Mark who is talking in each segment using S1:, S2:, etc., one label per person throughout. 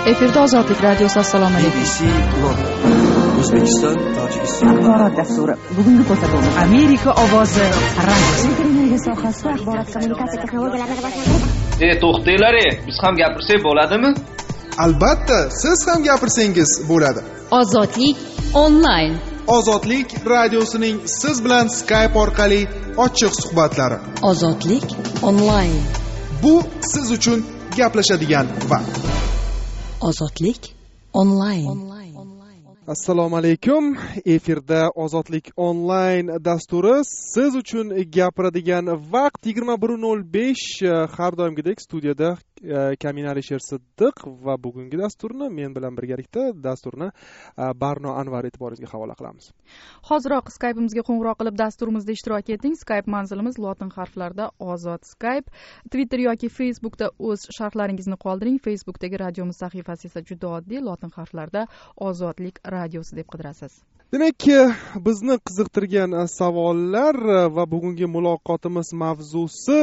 S1: Efirda Ozodlik radiosi. Assalomu alaykum.
S2: BBC London, O'zbekiston, Tojikiston.
S3: Axborot dasturi. Bugungi ko'rsatuvimiz Amerika ovozi radio. Televiziya sohasida axborot kommunikatsiya texnologiyalarini rivojlantirish.
S4: To'xtanglar, biz ham gapirsak bo'ladimi?
S5: Albatta, siz ham gapirsangiz bo'ladi.
S1: Ozodlik onlayn.
S5: Ozodlik radiosining siz bilan Skype orqali ochiq suhbatlari.
S1: Ozodlik onlayn.
S5: Bu siz uchun gaplashadigan vaqt.
S1: Ozodlik onlayn.
S5: Assalomu alaykum. Efirda Ozodlik onlayn dasturi siz uchun gapiradigan vaqt 21:05. Har doimgidek studiyada Kamin Alisher Siddiq va bugungi dasturni men bilan birgalikda dasturni Barno Anvar e'tiboringizga havola qilamiz.
S6: Hoziroq Skype'imizga qo'ng'iroq qilib dasturimizda ishtirok eting. Skype manzilimiz lotin harflarida Ozod Skype. Twitter yoki Facebookda o'z sharhlaringizni qoldiring. Facebookdagi radiomiz sahifasi esa juda oddiy, lotin harflarida Ozodlik radiosi deb qidirasiz.
S5: Demak, bizni qiziqtirgan savollar va bugungi muloqotimiz mavzusi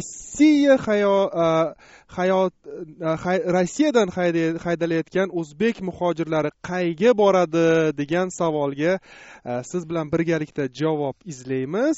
S5: Rossiyadan haydalayotgan o'zbek muhojirlari qayga boradi degan savolga siz bilan birgalikda javob izlaymiz.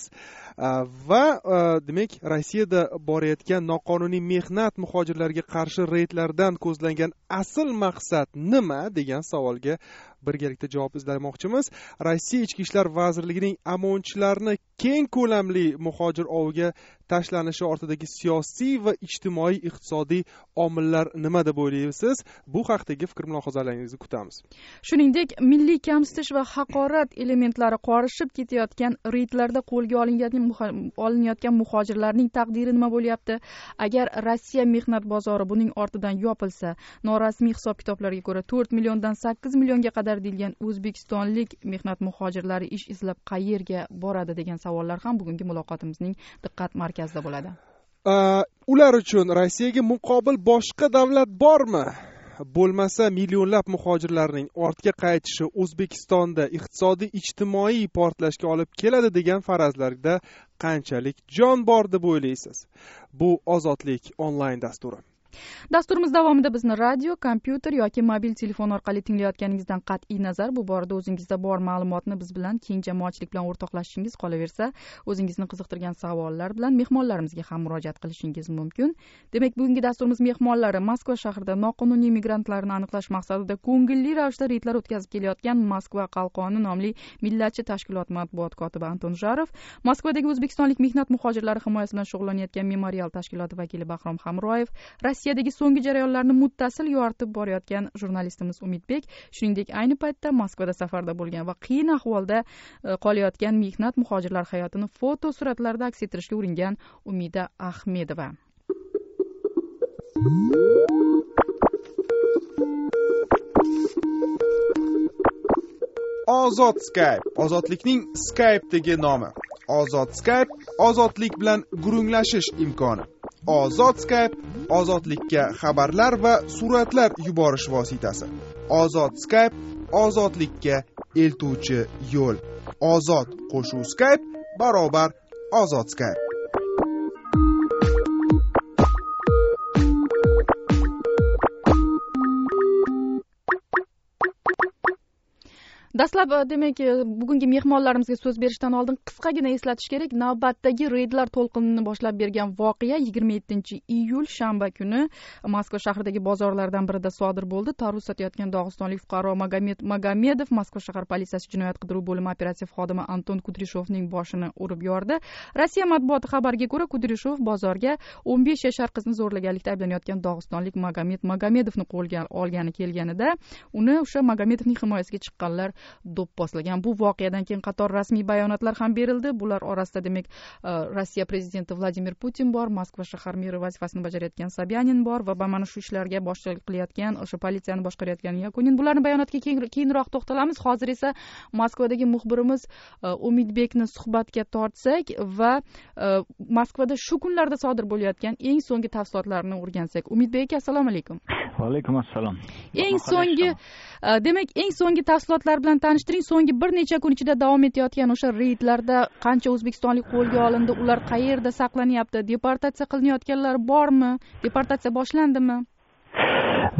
S5: Va demak, Rossiyada borayotgan noqonuniy mehnat muhojirlarga qarshi reydlardan ko'zlangan asl maqsad nima degan savolga birgalikda javob izlamoqchimiz. Rossiya Ichki ishlar vazirligining OMONchilarni keng ko'lamli muhojir oviga tashlanishi ortidagi siyosiy va ijtimoiy iqtisodiy omillar nima deb o'ylaysiz? Bu haqdagi fikr mulohazalaringizni kutamiz.
S6: Shuningdek, milliy kamsitish va haqorat elementlari qorishib ketayotgan reydlarda qo'lga olinayotgan muhojirlarning taqdiri nima bo'lyapti? Agar Rossiya mehnat bozori buning ortidan yopilsa, norasmiy hisob-kitoblarga ko'ra 4 milliondan 8 millionga qadar deyilgan o'zbekistonlik mehnat muhojirlari ish izlab qayerga boradi degan savollar ham bugungi muloqotimizning diqqat markazida bo'ladi.
S5: Ular uchun Rossiyaga muqobil boshqa davlat bormi? Bo'lmasa millionlab muhojirlarning ortga qaytishi O'zbekistonda iqtisodiy ijtimoiy portlashga olib keladi degan farazlarda qanchalik jon bor deb o'ylaysiz? Bu Ozodlik onlayn dasturi.
S6: Dasturimiz davomida bizni radio, kompyuter yoki mobil telefon orqali tinglayotganingizdan qat'iy nazar bu borada o'zingizda bor ma'lumotni biz bilan keng jamoatchilik bilan o'rtoqlashishingiz, qolaversa o'zingizni qiziqtirgan savollar bilan mehmonlarimizga ham murojaat qilishingiz mumkin. Demak, bugungi dasturimiz mehmonlari Moskva shahrida noqonuniy migrantlarni aniqlash maqsadida ko'ngilli ravishda reydlar o'tkazib kelayotgan Moskva qalqoni nomli millatchi tashkilot matbuot kotibi Anton Jarov, Moskvadagi o'zbekistonlik mehnat muhojirlari himoyasi bilan shug'ullanayotgan Memorial tashkiloti vakili Bahrom Hamroyev, Rossiyadagi so'nggi jarayonlarni muttasil yoritib borayotgan jurnalistimiz Umidbek, shuningdek ayni paytda Moskvada safarda bo'lgan va qiyin ahvolda qolayotgan mehnat muhojirlar hayotini foto suratlarda aks ettirishga uringan Umida Ahmedova.
S5: Ozod Skype, ozodlikning Skype'dagi nomi. Ozod Skype, ozodlik bilan gurunglashish imkoni. Ozod Skype, ozodlikka xabarlar va suratlar yuborish vositasi. Ozod Skype, ozodlikka eltuvchi yo'l. Ozod qo'shuv Skype barobar Ozod Skype.
S6: Dastlab demak, bugungi mehmonlarimizga so'z berishdan oldin qisqagina eslatish kerak. Navbatdagi reydlar to'lqinini boshlab bergan voqea 27-iyul shanba kuni Moskva shahridagi bozorlardan birida sodir bo'ldi. Tarvuz sotayotgan dog'istonlik fuqaro Magomedov Moskva shahar politsiyasi jinoyat qidiruv bo'limi operativ xodimi Anton Kudrishovning boshini urib yordi. Rossiya matbuoti xabariga ko'ra, Kudrishov bozorga 15 yashar qizni zo'rlaganlikda ayblanayotgan dog'istonlik Magomedovni qo'lga olgani kelganida, uni o'sha Magomedovning himoyasiga chiqqanlar do'pposlagan. Bu voqeadan keyin qator rasmiy bayonotlar ham berildi. Bular orasida demak Rossiya prezidenti Vladimir Putin bor, Moskva shahar meri vazifasini bajarayotgan Sobyanin bor va mana shu ishlarga boshchilik qilayotgan, o'sha politsiyani boshqarayotgan Yakunin. Bularning bayonotiga keyinroq to'xtalamiz. Hozir esa Moskvadagi muxbirimiz Umidbekni suhbatga tortsak va Moskvada shu kunlarda sodir bo'layotgan eng so'nggi tafsilotlarni o'rgansak. Umidbek, assalomu alaykum.
S7: Va alaykum assalom.
S6: Demak, eng so'nggi tafsilotlar bilan tanishtiring. So'nggi bir necha kun ichida davom etayotgan o'sha reydlarda qancha o'zbekistonlik qo'lga olindi, ular qayerda saqlanyapti, deportatsiya qilinayotganlar bormi, deportatsiya boshlandimi?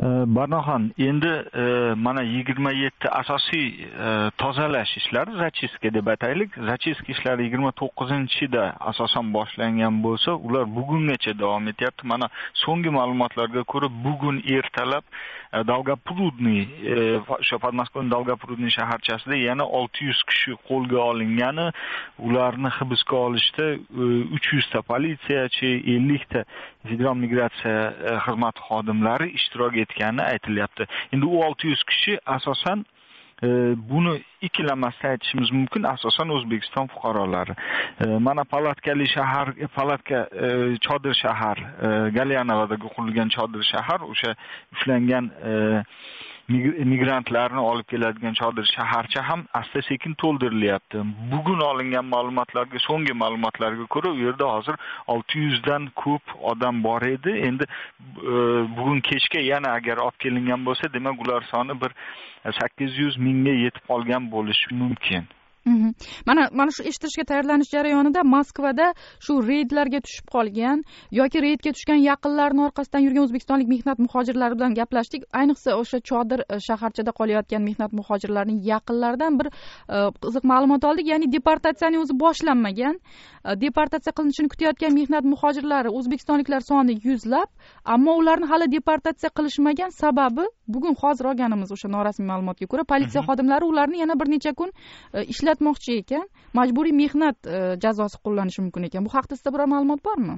S7: Barnoxon, endi mana 27 asosiy tozalash ishlari zachiska deb aytaylik. Zachiska ishlari 29-da asosan boshlangan bo'lsa, ular bugungacha davom etyapti. Mana so'nggi ma'lumotlarga ko'ra, bugun ertalab Dolgopurudniy, o'sha Podmoskvaning Dolgopurudniy shaharchasida yana 600 kishi qo'lga olingani, ularni hibsga olishda 300 ta politsiyachi, 50 ta federal migratsiya xizmati xodimlari ishtirok etgani aytilyapti. Endi u 600 kishi asosan buni ikkilamasdan aytishimiz mumkin, asosan O'zbekiston fuqarolari. Mana palatkali shahar, palatka chodir shahar, Galyanovadagi qurilgan chodir shahar, o'sha ushlangan migrantlarni olib keladigan chodir shaharcha ham asta-sekin to'ldirilyapti. Bugun olingan ma'lumotlarga, so'nggi ma'lumotlarga ko'ra, u yerda hozir 600 dan ko'p odam bor edi. Endi bugun kechga yana agar olib kelingan bo'lsa, demak ular soni bir 800 mingga yetib qolgan bo'lishi mumkin.
S6: Mana shu eshitishga tayyorlanish jarayonida Moskvada shu reydlarga tushib qolgan yoki reydga tushgan yaqinlarini orqasidan yurgan o'zbekistonlik mehnat muhojirlari bilan gaplashdik. Ayniqsa o'sha chodir shaharchada qolayotgan mehnat muhojirlarining yaqinlaridan bir qiziq ma'lumot oldik. Ya'ni deportatsiyaning o'zi boshlanmagan. Deportatsiya qilinishini kutayotgan mehnat muhojirlari o'zbekistonliklar soni 100lab, ammo ularni hali deportatsiya qilishmagan. Sababi bugun hozir olganimiz o'sha norasmiy ma'lumotga ko'ra, politsiya xodimlari ularni yana bir necha kun ishlatmoqchi ekan, majburiy mehnat jazosi qo'llanishi mumkin ekan. Bu haqda sizda biror ma'lumot bormi?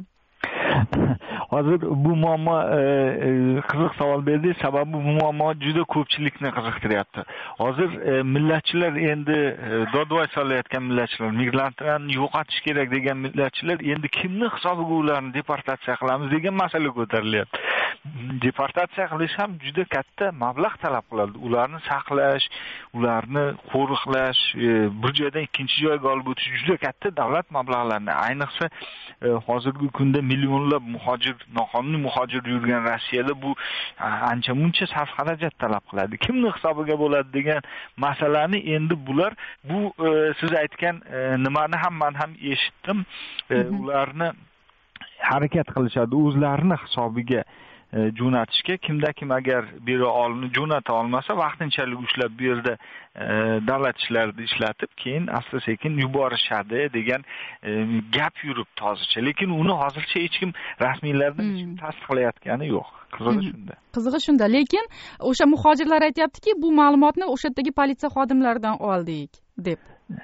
S7: Hozir bu muammo qiziq savol berdingiz, sababi bu muammo juda ko'pchilikni qiziqtiryapti. Hozir millatchilar endi dodvoy solayotgan millatchilar, migrantlarni yo'qotish kerak degan millatchilar endi kimni hisobiga ularni deportatsiya qilamiz degan masala ko'tarilyapti. Deportatsiya qilish ham juda katta mablag' talab qiladi. Ularni saqlash, ularni qo'riqlash, bir joydan ikkinchi joyga olib o'tish juda katta davlat mablag'larini, ayniqsa hozirgi kunda millionlab muhojir, noqonuniy muhojir yurgan Rossiyada bu ancha muncha sarf xarajat talab qiladi. Kimni hisobiga bo'ladi degan masalani endi bular bu siz aytgan nimani ham men ham eshitdim. Ularni harakat qilishadi o'zlarini hisobiga jo'natishga. Kimda kim agar jo'nata olmasa, vaqtinchalik ushlab bu yerda davlat ishlarida ishlatib, keyin asta-sekin yuborishadi degan gap yuribdi hozircha. Lekin uni hozircha hech kim rasmiylardan hech kim tasdiqlayotgani yo'q. Qizig'i shunda.
S6: Qizig'i shunda. Lekin o'sha muhojirlar aytayaptiki, bu ma'lumotni o'sha yerdagi politsiya xodimlaridan oldik deb.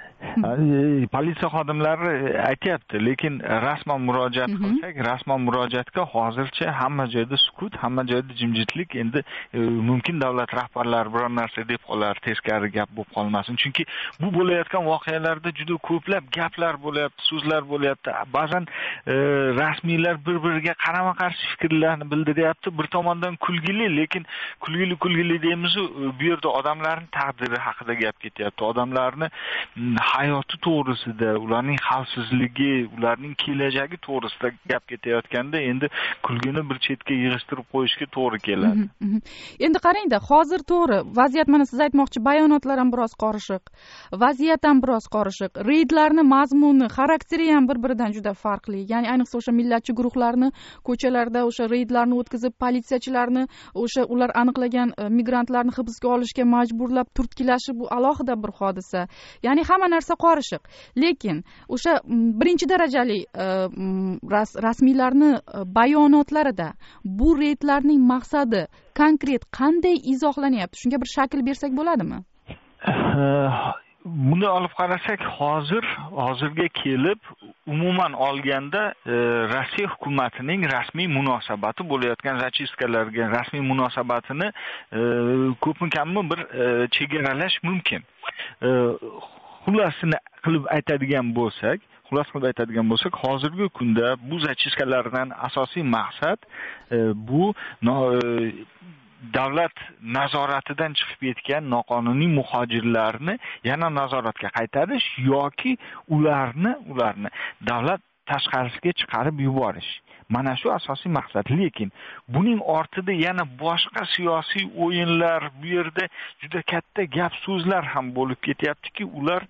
S7: Politsiya xodimlari aytayapti, lekin rasman murojaat qilsak, rasman murojaatga hozircha hamma joyda sukut, hamma joyda jimjitlik. Endi mumkin davlat rahbarlari biror narsa deb qolar, teskari gap bo'lib qolmasin. Chunki bu bo'layotgan voqealarda juda ko'plab gaplar bo'lyapti, so'zlar bo'lyapti. Ba'zan rasmiylar bir-biriga qarama-qarshi fikrlarni bildiryapti. Bir tomondan kulgili, lekin kulgili deymiz, bu yerda odamlarning taqdiri haqida gap ketyapti. Odamlarni hayoti to'g'risida, ularning xavfsizligi, ularning kelajagi to'g'risida gap ketayotganda endi kulgini bir chetga yig'ishtirib qo'yishga to'g'ri keladi.
S6: Endi qarangda, hozir to'g'ri, vaziyat mana siz aytmoqchi, bayonotlar ham biroz qorishiq, vaziyat ham biroz qorishiq, reydlarni mazmuni, xarakteri ham bir-biridan juda farqli. Ya'ni ayniqsa o'sha millatchi guruhlarni ko'chalarda o'sha reydlarni o'tkazib, politsiyachilarni o'sha ular aniqlagan migrantlarni hibsga olishga majburlab turtkilashi bu alohida bir hodisa. Ya'ni hamma narsa qorishiq. Lekin o'sha birinchi darajali rasmiylarni bayonotlarida bu reydlarning maqsadi konkret qanday izohlanyapti? Shunga bir shakl bersak bo'ladimi?
S7: Buni olib qarasak, hozirga kelib umuman olganda Rossiya hukumatining rasmiy munosabati bo'layotgan zachiskalarga rasmiy munosabatini ko'pmi kammi bir chegaralash mumkin. Xulosini qilib aytadigan bo'lsak, hozirgi kunda bu zachiskalardan asosiy maqsad bu davlat nazoratidan chiqib ketgan noqonuniy muhojirlarni yana nazoratga qaytarish yoki ularni davlat tashqarisiga chiqarib yuborish. Mana shu asosiy maqsad. Lekin buning ortida yana boshqa siyosiy o'yinlar, bu yerda juda katta gap so'zlar ham bo'lib ketyaptiki, ular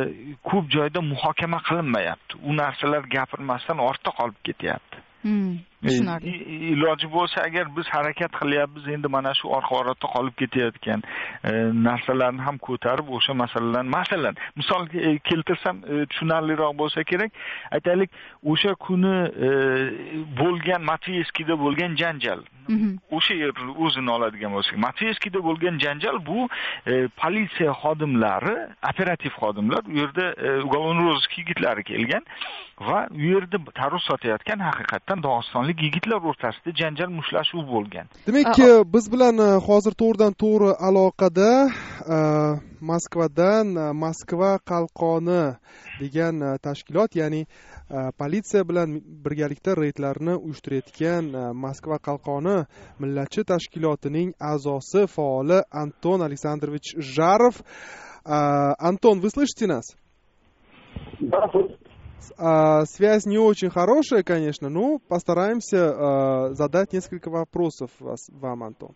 S7: ko'p joyda muhokama qilinmayapti. U narsalar gapirmasdan ortda qolib ketyapti.
S6: tushunarli.
S7: Iloji bo'lsa agar biz harakat qilyapmiz, endi mana shu orqa orada qolib ketayotgan narsalarni ham ko'tarib o'sha masalalarni, masalan, misol keltirsam tushunarliroq bo'lsa kerak, aytaylik, o'sha kuni bo'lgan Matveyskida bo'lgan janjal. O'sha yerni o'zini oladigan bo'lsak, Matveyskida bo'lgan janjal bu politsiya xodimlari, operativ xodimlar u yerda uголовный розыск yigitlari kelgan va u yerda tarvuz sotayotgan haqiqatdan Dog'istonlik yigitlar o'rtasida janjal mushtlashuv bo'lgan.
S5: Demak, biz bilan hozir to'g'ridan to'g'ri aloqada Moskvadan Moskva qalqoni degan tashkilot, ya'ni politsiya bilan birgalikda reydlarni uyushtirayotgan Moskva qalqoni millatchi tashkilotining a'zosi, faoli Anton Aleksandrovich Jarov. Антон, вы слышите нас?
S8: Да,
S5: связь не очень хорошая, конечно, но постараемся задать несколько вопросов вам, Антон.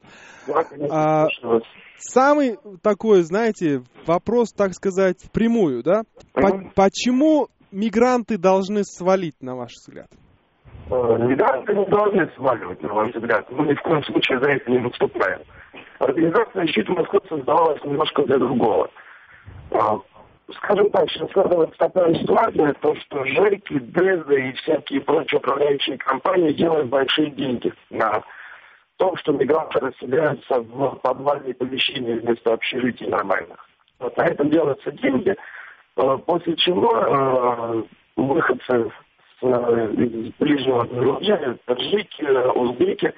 S5: Самый такой, знаете, вопрос, так сказать, впрямую, да? Почему мигранты должны свалить, на ваш взгляд?
S8: Мигранты не должны сваливать, на ваш взгляд. Мы ни в коем случае за это не выступаем. Организация «Защита Москвы» создавалась немножко для другого. Скажем так, сейчас складывается такая ситуация, то, что ЖЭКи, ДЭЗы и всякие прочие управляющие компании делают большие деньги на том, что мигранты расселяются в подвальные помещения вместо общежитий нормальных. Вот на этом делаются деньги, после чего выходцы из ближнего зарубежья, таджики, узбеки,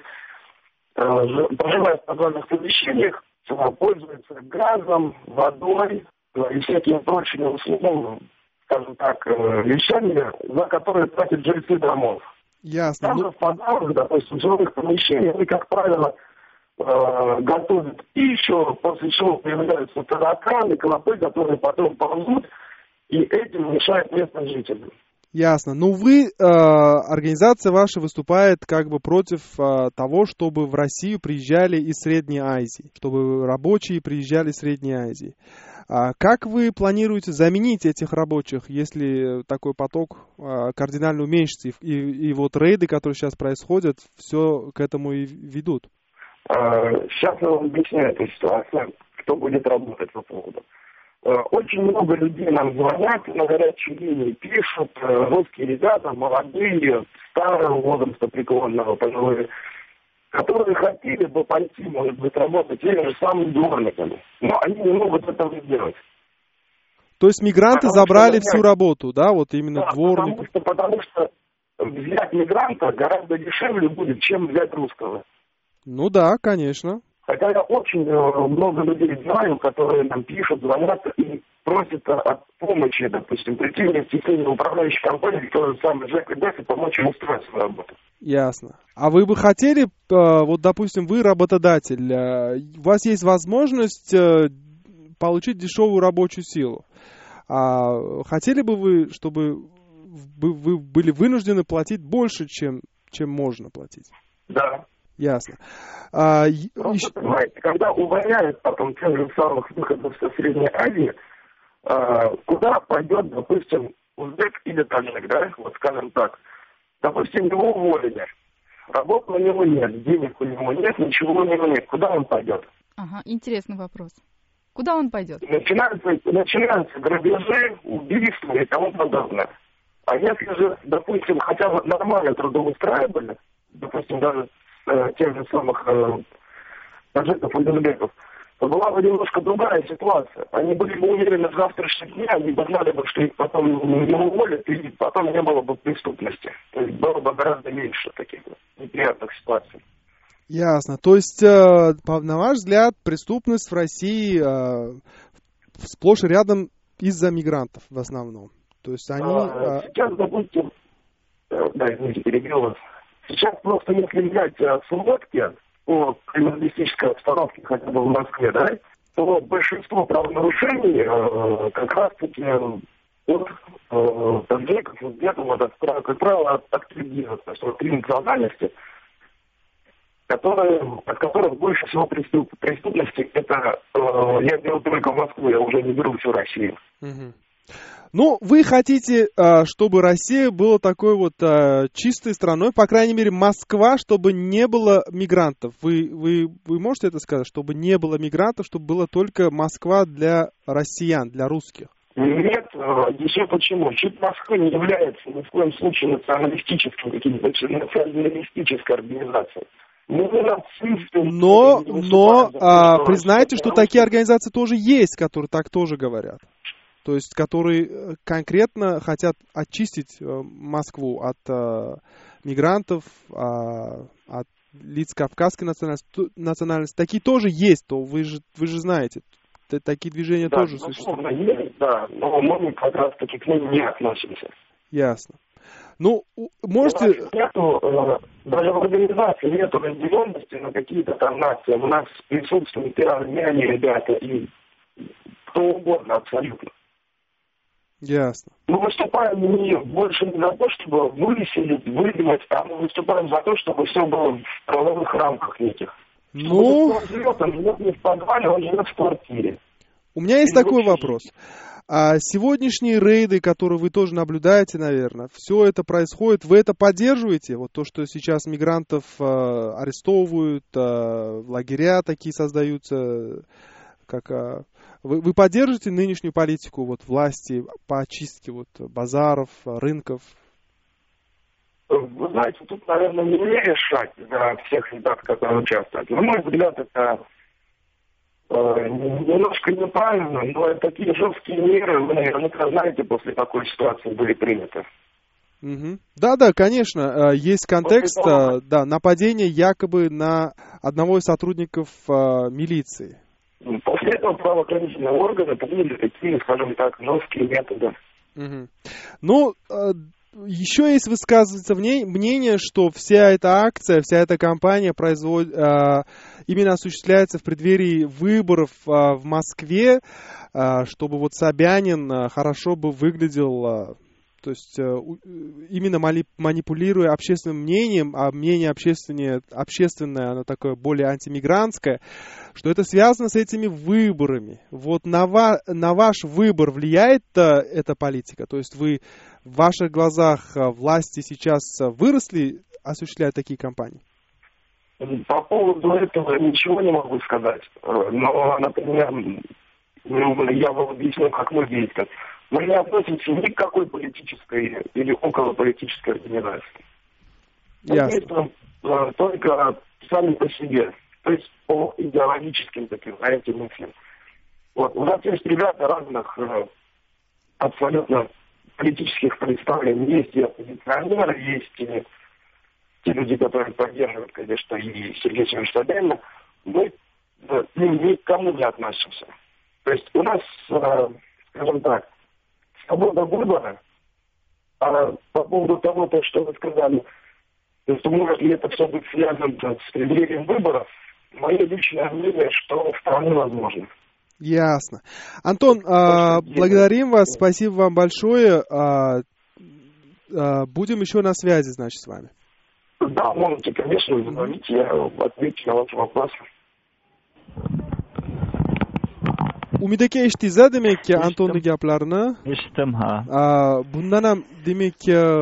S8: проживая в подвальных помещениях, пользуются газом, водой и всякими прочими услугами, скажем так, вещами, за которые платят жильцы домов.
S5: Ясно.
S8: Там же в подвалах, допустим, в жилых помещениях, они, как правило, готовят пищу, после чего появляются тараканы, клопы, которые потом ползут, и этим мешают местным жителям.
S5: Ясно. Ну, вы, организация ваша выступает как бы против того, чтобы в Россию приезжали из Средней Азии, чтобы рабочие приезжали из Средней Азии. Как вы планируете заменить этих рабочих, если такой поток кардинально уменьшится? И вот рейды, которые сейчас происходят, все к этому и ведут.
S8: Сейчас я вам объясняю эту ситуацию, кто будет работать по поводу. Очень много людей нам звонят, на горячей линии пишут, русские ребята, молодые, старого возраста преклонного, пожилые, которые хотели бы пойти, может быть, работать теми же самыми дворниками, но они не могут этого сделать.
S5: То есть мигранты забрали всю работу, да, вот именно
S8: да,
S5: дворников?
S8: Потому что взять мигранта гораздо дешевле будет, чем взять русского.
S5: Ну да, конечно.
S8: Хотя я очень много людей знаю, которые нам пишут, звонят и просят о помощи, допустим, прийти вместе с управляющей компанией, который самый ЖЭК и ДЭС, и помочь им устроить свою работу.
S5: Ясно. А вы бы хотели, вот, допустим, вы работодатель, у вас есть возможность получить дешевую рабочую силу. Хотели бы вы, чтобы вы были вынуждены платить больше, чем можно платить?
S8: Да.
S5: Ясно.
S8: Просто, понимаете, когда увольняют потом тех же самых выходцев со Средней Азии, куда пойдет, допустим, узбек или таджик, да, вот скажем так. Допустим, его уволили. Работы у него нет, денег у него нет, ничего у него нет. Куда он пойдет?
S6: Ага, интересный вопрос. Куда он пойдет?
S8: Начинаются грабежи, убийства и тому подобное. А если же, допустим, хотя бы нормально трудоустраивали, допустим, даже тех же самых таджиков и узбеков, то была бы немножко другая ситуация. Они были бы уверены в завтрашнем дне, они бы знали бы, что их потом не уволят, и потом не было бы преступности. То есть было бы гораздо меньше таких неприятных ситуаций.
S5: Ясно. То есть, на ваш взгляд, преступность в России сплошь и рядом из-за мигрантов в основном? То есть они...
S8: Сейчас, допустим, да, извините, перебил вас. Сейчас просто если взять сводки по криминалистической обстановке, хотя бы в Москве, да, то большинство правонарушений как раз-таки от таджиков, узбеков, как правило, от киргизов, то есть от три национальности, от которых больше всего преступности, это я беру только Москву, я уже не беру всю Россию.
S5: Ну, вы хотите, чтобы Россия была такой вот чистой страной, по крайней мере, Москва, чтобы не было мигрантов. Вы можете это сказать, чтобы не было мигрантов, чтобы была только Москва для россиян, для русских?
S8: Нет, еще почему? ЧИТ Москвы не является ни в коем случае националистической организацией.
S5: Но признайте, что такие организации тоже есть, которые так тоже говорят. То есть, которые конкретно хотят очистить Москву от мигрантов, от лиц кавказской национальности. Такие тоже есть, то вы же знаете. Такие движения тоже существуют.
S8: Есть, да, но мы как раз таки к ним не относимся.
S5: Ясно. Ну, можете...
S8: Даже в организации нету разделенности на какие-то там нации. У нас присутствуют и армяне, ребята, и кто угодно абсолютно.
S5: Ясно.
S8: Мы выступаем больше не за то, чтобы выселить, выдумать, а мы выступаем за то, чтобы все было в правовых рамках неких.
S5: Ну...
S8: Он живет не в подвале, он живет в квартире.
S5: У меня есть такой вопрос. А сегодняшние рейды, которые вы тоже наблюдаете, наверное, все это происходит, вы это поддерживаете? Вот то, что сейчас мигрантов арестовывают, лагеря такие создаются, как... Вы поддерживаете нынешнюю политику вот, власти по очистке вот, базаров, рынков?
S8: Вы знаете, тут, наверное, не мне решать за всех ребят, которые участвуют. На мой взгляд, это немножко неправильно, но такие жесткие меры, вы наверняка знаете, после такой ситуации были приняты.
S5: Угу. Да, конечно, есть контекст, да, нападения якобы на одного из сотрудников милиции.
S8: После этого правоохранительные органы приняли такие, скажем так, жесткие методы.
S5: Угу. Ну, еще есть высказывается мнение, что вся эта акция, вся эта кампания именно осуществляется в преддверии выборов в Москве, чтобы вот Собянин хорошо бы выглядел, то есть именно манипулируя общественным мнением, а мнение общественное, оно такое более антимигрантское, что это связано с этими выборами. Вот на ваш выбор влияет эта политика? То есть вы в ваших глазах власти сейчас выросли, осуществляя такие кампании?
S8: По поводу этого ничего не могу сказать. Но, например, я вам объясню, как мы действуем. Мы не относимся ни к какой политической или околополитической организации. Мы действуем только сами по себе, то есть по идеологическим таким, знаете, мыслям. Вот. У нас есть ребята разных абсолютно политических представлений. Есть и оппозиционеры, есть и те люди, которые поддерживают, конечно, и Сергея Семеновича Собянина. Мы ни к кому не относимся. То есть у нас, скажем так, свобода выбора, а по поводу того, что вы сказали, то есть может ли это все быть связано с преддверием выборов, мое личное мнение, что вполне возможно.
S5: Ясно. Антон, благодарим вас, спасибо вам большое. Будем еще на связи, значит, с вами.
S8: Да, можете, конечно, звонить, я отвечу на ваши вопросы.
S5: Umid aka eshitdingiz demak Antonni gaplarini.
S7: Eshitdim, ha.
S5: Bundan ham demak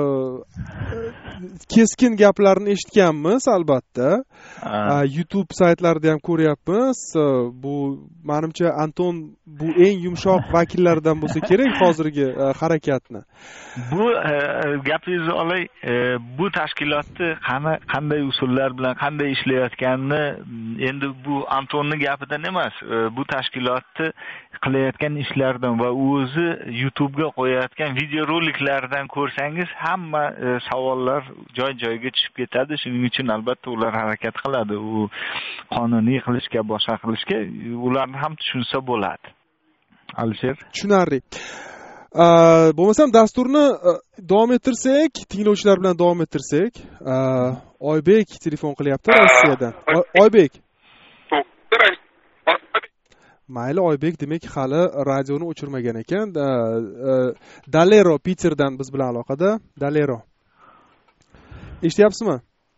S5: keskin gaplarni eshitganmiz albatta. YouTube saytlarida ham ko'ryapmiz. Bu menimcha Anton bu eng yumshoq vakillaridan bo'lsa kerak hozirgi harakatni.
S7: Bu gapingizni olay, bu tashkilotni qanday usullar bilan qanday ishlayotganini endi bu Antonni gapidan emas, bu tashkilotni qilayotgan ishlaridan va o'zi YouTube'ga qo'yayotgan videoroliklardan ko'rsangiz hamma savollar joy-joyiga tushib ketadi. Shuning uchun albatta ular harakat qiladi. U qonuniy qilishga, boshqa qilishga ularni ham tushunsa bo'ladi. Alisher?
S5: Tushunarli. Bo'lmasam dasturni davom ettirsak, tinglovchilar bilan davom ettirsak. Oybek telefon qilyapti Rossiyadan. Oybek. Mayli, Oybek demak hali radioni o'chirmagan ekan. Dalero Peterdan biz bilan aloqada. Dalero. Eshityapsizmi?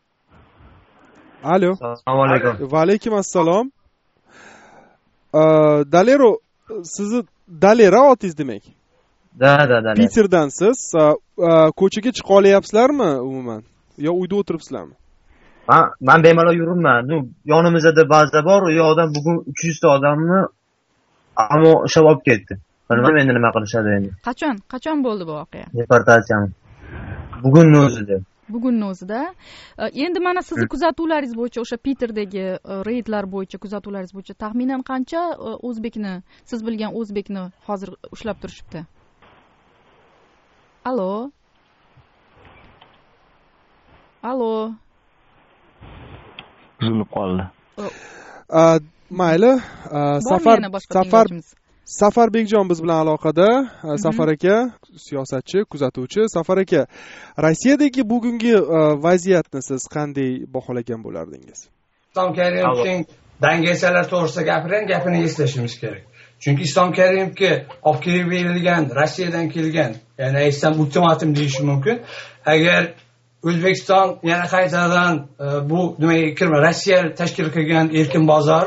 S5: Alo.
S9: Assalomu alaykum.
S5: Va alaykum assalom. Dalero, sizni Dalera otingiz demak.
S9: Da.
S5: Piterdansiz. Ko'chaga chiqa olyapsizlarmi umuman? Yo uyda o'tiribsizlarmi?
S9: Men bemalol yuribman. Yonimizda baza bor, u yoqdan bugun 300 ta odamni ammo ushlab olib ketdi. Bilmadim endi nima qilishadi endi.
S6: Qachon bo'ldi bu voqea?
S9: Deportatsiyami? Bugunning o'zida.
S6: Bugunning o'zida. Endi mana sizni kuzatuvlaringiz bo'yicha o'sha Piterdagi reydlar bo'yicha kuzatuvlaringiz bo'yicha taxminan qancha o'zbekni, siz bilgan o'zbekni hozir ushlab turishibdi? Allo.
S7: Uzilib qoldi.
S5: Mayli, Safar Bekjon biz bilan aloqada. Safar aka, siyosatchi, kuzatuvchi. Safar aka, Rossiyadagi bugungi vaziyatni siz qanday baholagan bo'lardingiz?
S10: Islom Karimovning dangasalar to'g'risida gapini eslashimiz kerak. Chunki Islom Karimovga olib kelib berilgan, Rossiyadan kelgan, ya'ni aytsam ultimatum deyish mumkin. Agar O'zbekiston yana qaytadan bu nimaga kirma, Rossiya tashkil qilgan erkin bozor,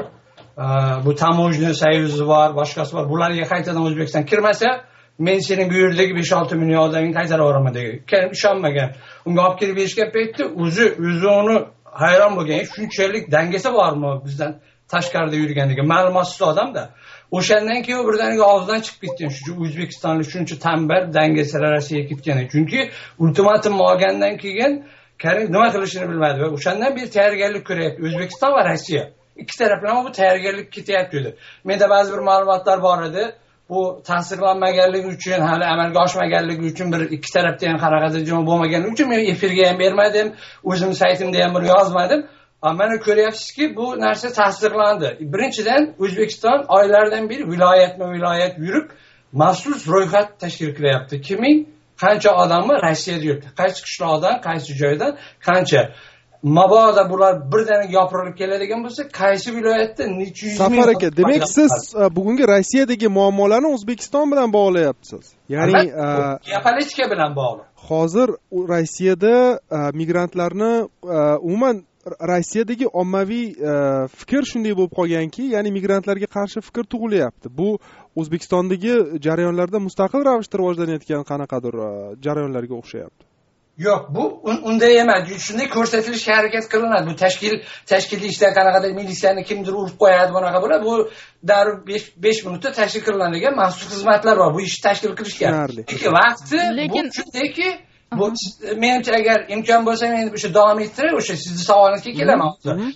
S10: bu Tamojniy soyuzi bor, boshqasi bor. Bularga qaytadan O'zbekiston kirmasa, men sening bu yerdagi 5-6 million odamni qaytarib yuboraman degan. Karim ishonmagan. Unga olib kelib berishgan paytda o'zi uni hayron bo'lgan. Shunchalik dangasa bormi bizdan tashqarida yurganiga ma'lumotsiz odamda. O'shandan keyin birdaniga og'zidan chiqib ketgan shu O'zbekistonlik shuncha tambal dangasalar Rossiyaga ketgan. Chunki ultimatum olgandan keyin Karim nima qilishini bilmadi va o'shandan beri tayyorgarlik ko'ryapti O'zbekiston va Rossiya. Ikki taraflama bu tayyorgarlik ketyapti edi. Menda ba'zi bir ma'lumotlar bor edi. Bu tasdiqlanmaganligi uchun, hali amalga oshmaganligi uchun bir ikki tarafda ham qanaqadir javob bo'lmaganligi uchun men efirga ham bermadim, o'zim saytimda ham bir yozmadim. Mana ko'ryapsizki, bu narsa tasdiqlandi. Birinchidan O'zbekiston oylardan beri viloyat yurib, maxsus ro'yxat tashkil qilyapti. Kimning qancha odamni Rossiyada yuribdi, qaysi qishloqdan, qaysi joydan qancha. Mabodo bular birdaniga yopirilib keladigan bo'lsa, qaysi viloyatda necha yuz ming.
S5: Safar aka, demak siz bugungi Rossiyadagi muammolarni O'zbekiston bilan bog'layapsiz. Ya'ni
S10: geopolitika bilan bog'liq.
S5: Hozir Rossiyada migrantlarni umuman Rossiyadagi ommaviy fikr shunday bo'lib qolganki, ya'ni migrantlarga qarshi fikr tug'ilyapti. Bu O'zbekistondagi jarayonlarda mustaqil ravishda rivojlanayotgan qanaqadir jarayonlarga o'xshayapti.
S10: Yo'q, bu unday emas. Shunday ko'rsatilishga harakat qilinadi. Bu tashkiliy ishlar qanaqadir militsiyani kimdir urib qo'yadi, bunaqa bo'ladi. Bu darrov 5 minutda tashkil qilinadigan maxsus xizmatlar bor. Bu ishni tashkil qilishga. Lekin vaqti bu shundayki, bu menimcha agar imkon bo'lsa men o'sha davom ettirib, o'sha sizning savolingizga kelaman.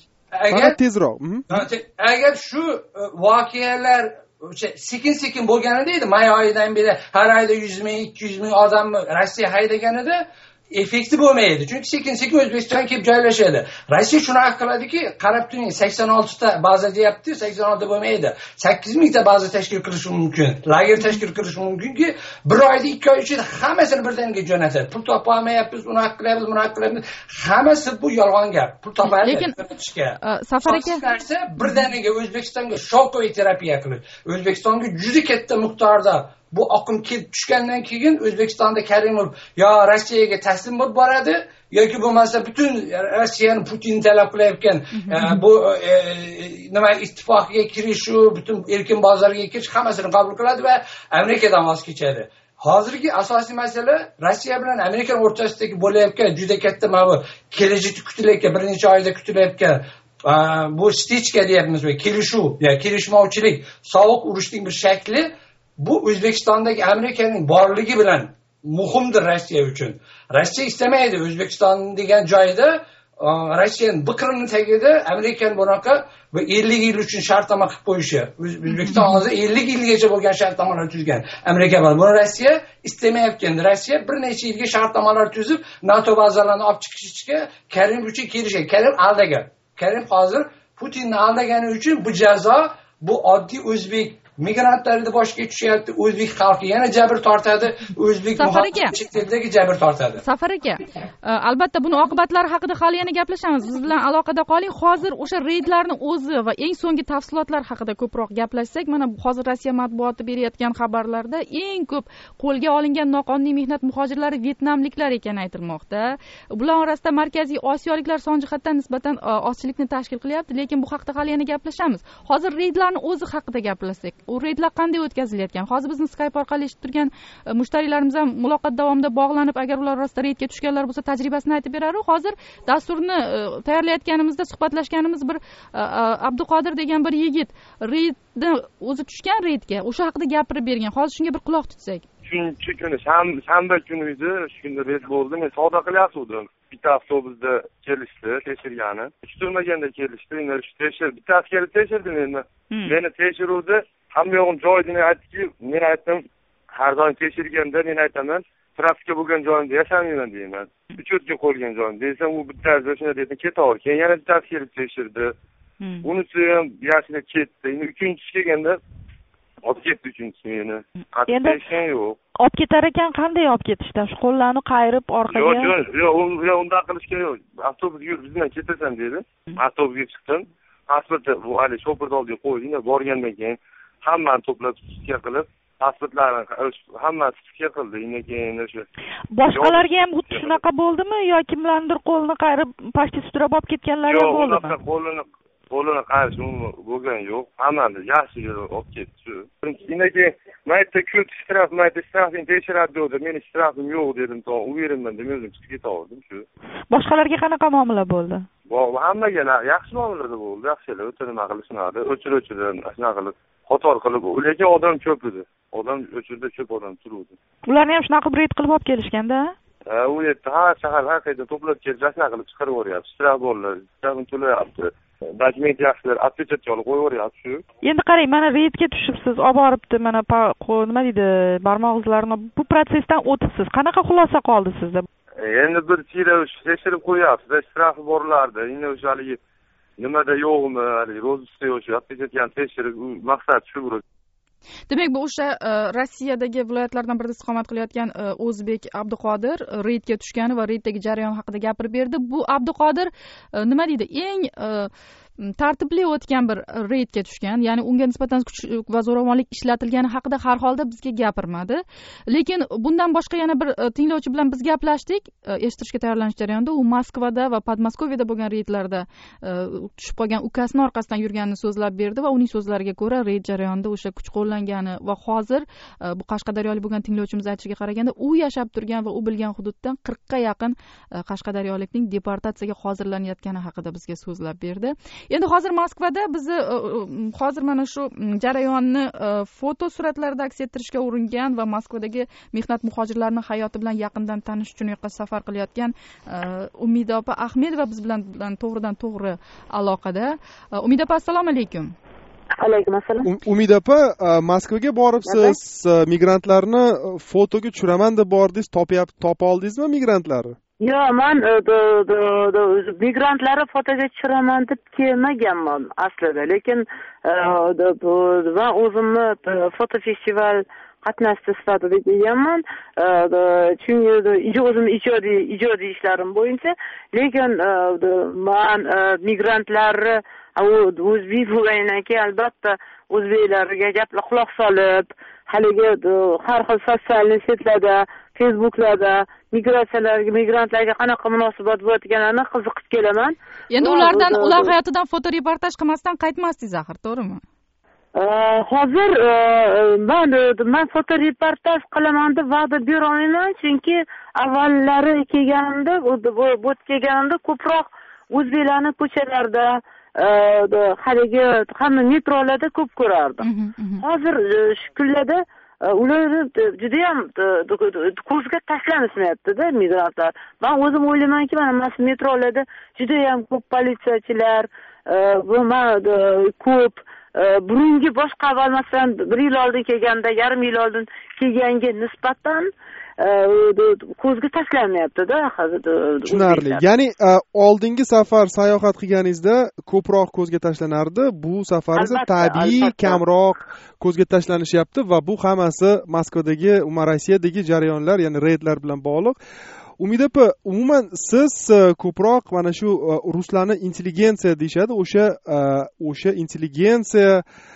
S10: Agar
S5: tezroq.
S10: Agar shu voqealar o'sha sekin bo'lganida edi, may oyidan beri har oyda 100 ming, 200 ming odamni Rossiya haydaganida effekti bo'lmaydi. Chunki sekin O'zbekistonga kelib joylashadi. Rossiya shuni qiladiki, qarab turing, 86 ta baza deyapti, 86 bo'lmaydi. 8 ming ta baza tashkil qilish mumkin. Lager tashkil qilish mumkinki, bir oyda 2 oy ichida hammasini birdaniga jo'natadi. Pul topolmayapmiz, uni qilyapmiz, buni qilyapmiz. Hammasi bu yolg'on gap. Pul topadi.
S6: Lekin Safar aka,
S10: birdaniga O'zbekistonga shokoviy terapiya qilish. O'zbekistonga juda katta miqdorda bu oqim kelib tushgandan keyin O'zbekistonda Karimov yo Rossiyaga taslim bo'lib boradi yoki bo'lmasa butun Rossiyani Putin talab qilayotgan bu nima ittifoqiga kirishuv, butun erkin bozorga kirish hammasini qabul qiladi va Amerikadan voz kechadi. Hozirgi asosiy masala Rossiya bilan Amerika o'rtasidagi bo'layotgan juda katta mana kelajakda kutilayotgan bir necha oyda kutilayotgan bu stichka deyapmiz va kelishuv, ya kelishmovchilik, sovuq urushning bir shakli. Bu O'zbekistondagi Amerikaning borligi bilan muhimdir Rossiya uchun. Rossiya istamaydi O'zbekiston degan joyda Rossiyaning biqinining tagida Amerikan bunaqa va 50 yil uchun shartnoma qilib qo'yishi. O'zbekiston hozir 50 yilgacha bo'lgan shartnomalar tuzgan Amerika bilan. Buni Rossiya istamayotgan. Rossiya bir necha yilga shartnomalar tuzib, NATO bazalarini olib chiqishga Karim uchun kelishgan. Karim aldagan. Karim hozir Putinni aldagani uchun bu jazo, bu oddiy o'zbek migrantlarni boshiga tushyapti. O'zbek xalqi yana jabr tortadi. O'zbek chetdagi jabr tortadi.
S6: Safar aka, albatta buni oqibatlari haqida hali yana gaplashamiz. Biz bilan aloqada qoling. Hozir o'sha reydlarning o'zi va eng so'nggi tafsilotlar haqida ko'proq gaplashsak, mana hozir Rossiya matbuoti berayotgan xabarlarda eng ko'p qo'lga olingan noqonuniy mehnat muhojirlari vyetnamliklar ekani aytilmoqda. Bular orasida Markaziy Osiyoliklar son jihatdan nisbatan ozchilikni tashkil qilyapti, lekin bu haqda hali yana gaplashamiz. Hozir reydlarning o'zi haqida gaplashsak, u reydlar qanday o'tkazilayotgan? Hozir bizni Skype orqali eshitib turgan mushtariylarimiz ham muloqot davomida bog'lanib, agar ular rostda reydga tushganlar bo'lsa, tajribasini aytib beradi. Hozir dasturni tayyorlayotganimizda suhbatlashganimiz bir Abduqodir degan bir yigit reydni o'zi tushgan reydga o'sha haqida gapirib bergan. Hozir shunga bir quloq tutsak.
S8: Uchinchi kuni shanba kuni edi, shu kunda reyd bo'ldi. Men savdo qilyaptim. Bitta avtobusda kelishdi, tekshirgani. Kutilmaganda kelishdi. Endi shu bittasi kelib tekshirdi meni. Meni tekshiruvdi. Hamma yo'g'im joyini aytdiki, men aytdim, har doim tekshirganda men aytaman, trafika bo'lgan joyimda yashamayman deyman. 3-4 qo'ygan joyim desam, u bittasi shunday dedi, ketaver. Keyin yana bittasi kelib tekshirdi. Unisi ham yashilib ketdi. Endi uchinchisi kelganda olib ketdi uchinchisi meni.
S11: Endi
S8: yo'q.
S11: olib ketar ekan, qanday olib ketishdan? Shu qo'llarni qayirib orqaga.
S8: Yo'q, unday qilishga yo'q. Avtobus yur, biz bilan ketasan dedi. Avtobusga chiqdim. Pasportni bu hali shofirni oldiga qo'ydim, borgandan keyin hammani to'plab sutga qilib, pasportlarni hammasi sutga qildi. Undan keyin o'sha
S11: boshqalarga ham xuddi shunaqa bo'ldimi yo kimlardir qo'lini qayirib pashti sudrab olib ketganlar ham bo'ldimi?
S8: Yo'q, qo'lini qayirish bo'lgan yo'q. Hammani yaxshi olib ketdi. Undan keyin mayda ko'p shtraf tekshiradi dedi. Men shtrafim yo'q dedim, u yerinman deb o'zim chiqib ketaverdim shu.
S11: Boshqalarga qanaqa muomala bo'ldi?
S8: Hammaga yaxshi muomalada bo'ldi, yaxshilar o'ta nima qilishmadi, o'chirib shunaqa qilib qator qilib, lekin odam ko'p edi. Odam o'chirda ko'p odam turuvdi.
S11: Ularni ham shunaqa reyd qilib olib kelishganda?
S8: U yerda shahar har qayerda to'plab kelib, shunaqa qilib chiqarib yuboryapti. Shtraf bolalar, shtrafni to'layapti. Dokument yaxshilar, отпечатка olib qo'yaveryapti shu.
S11: Endi qarang, mana reydga tushibsiz, olib boribdi, mana nima deydi, barmoq izlarini bu protsessdan o'tibsiz. Qanaqa xulosa qoldi sizda?
S8: Endi bir tekshirib qo'yapsiz, shtrafi borlardi. Endi o'sha haligi nimada yo'qmi, haligi rozisda o'sha отпечаткani tekshirib, maqsad shu.
S6: Demak, bu o'sha Rossiyadagi viloyatlardan birida istiqomat qilayotgan o'zbek Abduqodir reydga tushgani va reyddagi jarayon haqida gapirib berdi. Bu Abduqodir nima deydi? Eng tartibli o'tgan bir reydga tushgan, ya'ni unga nisbatan kuch va zo'ravonlik ishlatilgani haqida har holda bizga gapirmadi. Lekin bundan boshqa yana bir tinglovchi bilan biz gaplashdik, eshittirishga tayyorlanish jarayonida. U Moskvada va Podmoskoviyada bo'lgan reydlarda tushib qolgan ukasini orqasidan yurganini so'zlab berdi va uning so'zlariga ko'ra reyd jarayonida o'sha kuch qo'llangani va hozir bu qashqadaryolik bo'lgan tinglovchimiz aytishiga qaraganda u yashab turgan va u bilgan hududdan 40 ga yaqin qashqadaryolikning deportatsiyaga hozirlanayotgani haqida bizga so'zlab berdi. Endi hozir Moskvada bizni hozir mana shu jarayonni foto suratlarda aks ettirishga uringan va Moskvadagi mehnat muhojirlarining hayoti bilan yaqindan tanish uchun yoqqa safar qilayotgan Umida opa Ahmedova biz bilan to'g'ridan to'g'ri aloqada. Umida opa, assalomu alaykum.
S12: Alaykum assalom.
S5: Umida opa, Moskvaga boribsiz, migrantlarni fotoga tushiraman deb bordingiz, topa oldingizmi migrantlarni?
S12: Yo'q, men migrantlarni fotoga tushiraman deb kelmaganman aslida, lekin men o'zimni fotofestival qatnashchi sifatida kelganman. Chunki o'zim ijodiy ishlarim bo'yicha, lekin men migrantlarni o'zbek bo'lgandan keyin albatta o'zbeklarga gaplar quloq solib, haligi har xil sotsial setlarda, Facebooklarda migrantlarga qanaqa munosabat bo'layotganini qiziqib kelaman.
S6: Endi ular hayotidan fotoreportaj qilmasdan qaytmasdingiz axir, to'g'rimi?
S12: Hozir men fotoreportaj qilaman deb va'da bera olmayman, chunki avvallari kelganimda ko'proq o'zbeklarni ko'chalarda, haligi hamma metrolarda ko'p ko'rardim. Hozir shu kunlarda ular juda ham ko'zga tashlanishmayapti-da migrantlar. Men o'zim o'ylaymanki, mana shu metrolarda juda ham ko'p politsiyachilar, ko'p burungi boshqa avvalmasdan 1 yil oldin kelganda, yarim yil oldin kelganga nisbatan ko'zga tashlanmayapti-da hozir.
S5: Tushunarli. Ya'ni oldingi safar sayohat qilganingizda ko'proq ko'zga tashlanardi, bu safar esa tabiiy kamroq ko'zga tashlanishyapti va bu hammasi Moskvadagi, Rossiyadagi jarayonlar, ya'ni reydlar bilan bog'liq. Umida opa, umuman siz ko'proq mana shu ruslarni intelligensiya deyshadi, o'sha intelligensiya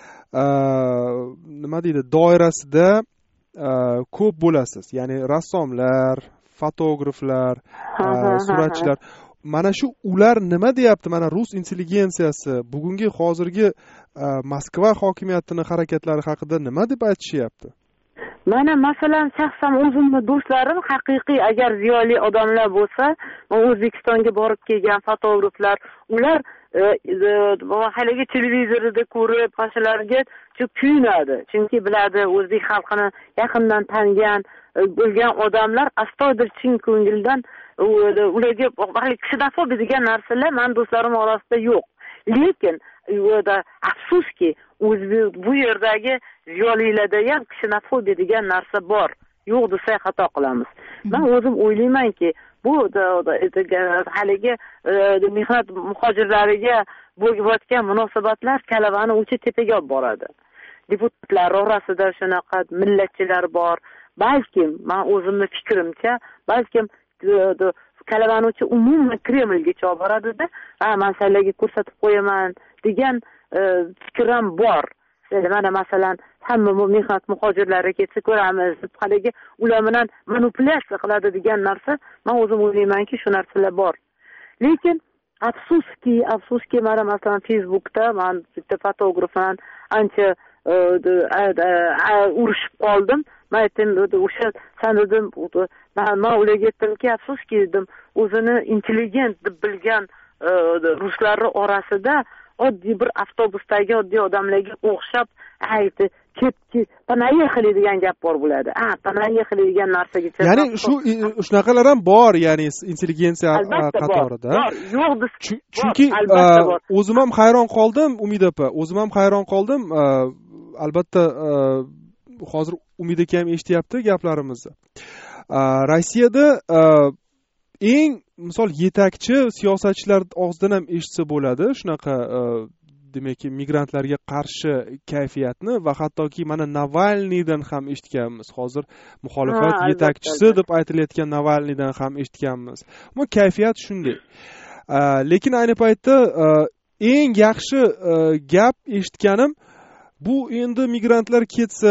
S5: nima deydi, doirasida ko'p bo'lasiz. Ya'ni rassomlar, fotograflar, suratchilar. Mana shu ular nima deyapti? Mana rus intelligensiyasi bugungi hozirgi Moskva hokimiyatini harakatlari haqida nima deb aytishyapti?
S12: Mana masalan shaxsan o'zimni do'stlarim haqiqiy agar ziyoli odamlar bo'lsa, O'zbekistonga borib kelgan fotograflar, ular haligi televizorda ko'rib, qashalarga kuyunadi. Chunki biladi, o'zbek xalqini yaqindan tanigan bo'lgan odamlar astoydil chin ko'ngildan ularga ksenofobiya degan narsalar men do'stlarim orasida yo'q. Lekin afsuski bu yerdagi ziyolilarda ham ksenofobiya degan narsa bor. Yo'q desak xato qilamiz. Men o'zim o'ylaymanki, bu haligi mehnat muhojirlariga bo'layotgan munosabatlar kalavani o'cha tepaga olib boradi. Deputatlar orasida shunaqa millatchilar bor. Balkim, men o'zimning fikrimcha, balkim kalavani o'cha umuman Kremlgacha olib boradida, men sizlarga ko'rsatib qo'yaman degan fikr ham bor. Mana masalan, hamma mehnat muhojirlari ketsa ko'ramiz, haligi ular bilan manipulyatsiya qiladi degan narsa, men o'zim o'ylaymanki, shu narsalar bor. Lekin afsuski mana masalan Facebookda men bitta fotograf bilan ancha urushib qoldim. Men aytdim, o'sha san dedim, men ularga aytdimki, afsuski dedim, o'zini intelligent deb bilgan ruslar orasida oddiy bir avtobusdagi oddiy odamlarga o'xshab aytdi, ketki, panaехали degan gap bor bo'ladi. Panaехали degan narsagacha.
S5: Ya'ni shunaqalar ham bor, ya'ni intelligensiya qatorida. Chunki o'zim ham hayron qoldim, Umid opa, albatta hozir Umid aka ham eshityapti gaplarimizni. Rossiyada eng misol yetakchi siyosatchilar og'zidan ham eshitsa bo'ladi shunaqa demak migrantlarga qarshi kayfiyatni va hattoki mana Navalniydan ham eshitganmiz. Hozir muxolifat yetakchisi deb aytilayotgan Navalniydan ham eshitganmiz. Bu kayfiyat shunday. Lekin ayni paytda eng yaxshi gap eshitganim bu endi migrantlar ketsa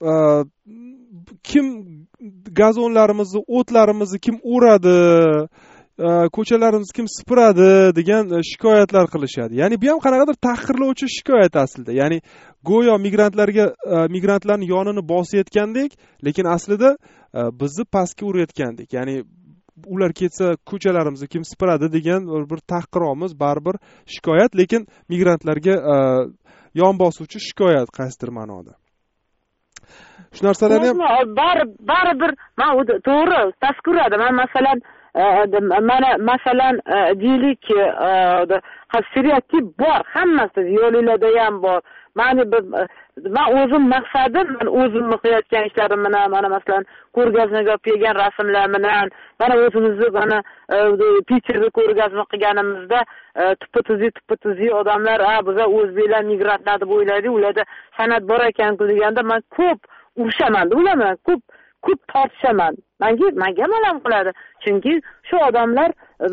S5: kim gazonlarimizni, o'tlarimizni kim o'radi, ko'chalarimizni kim supuradi degan shikoyatlar qilishadi. Ya'ni bu ham qanaqadir tahqirlovchi shikoyat aslida. Ya'ni go'yo migrantlarning yonini bosayotgandek, lekin aslida bizni pastga urayotgandek. Ya'ni ular ketsa ko'chalarimizni kim supuradi degan bir tahqiromuz, baribir shikoyat, lekin migrantlarga yon bosuvchi shikoyat qaysidir ma'noda. Shu narsalarni ham
S12: baribir men to'g'ri tasvirladi. Men masalan deylik stereotip bor, hammasi ziyolilarda ham bor. Men o'zim maqsadim, men o'zimni qilayotgan ishlarim bilan, mana masalan ko'rgazmaga olib kelgan rasmlar bilan, mana o'zimizni mana Peterda ko'rgazma qilganimizda tuppa-tuzi odamlar, biz o'zbeklar migrantlar deb o'ylaydi, ularda san'at bor ekan-ku deganda men ko'p urushaman, ularman ko'p tortishaman. Menga malam qiladi. Chunki shu odamlar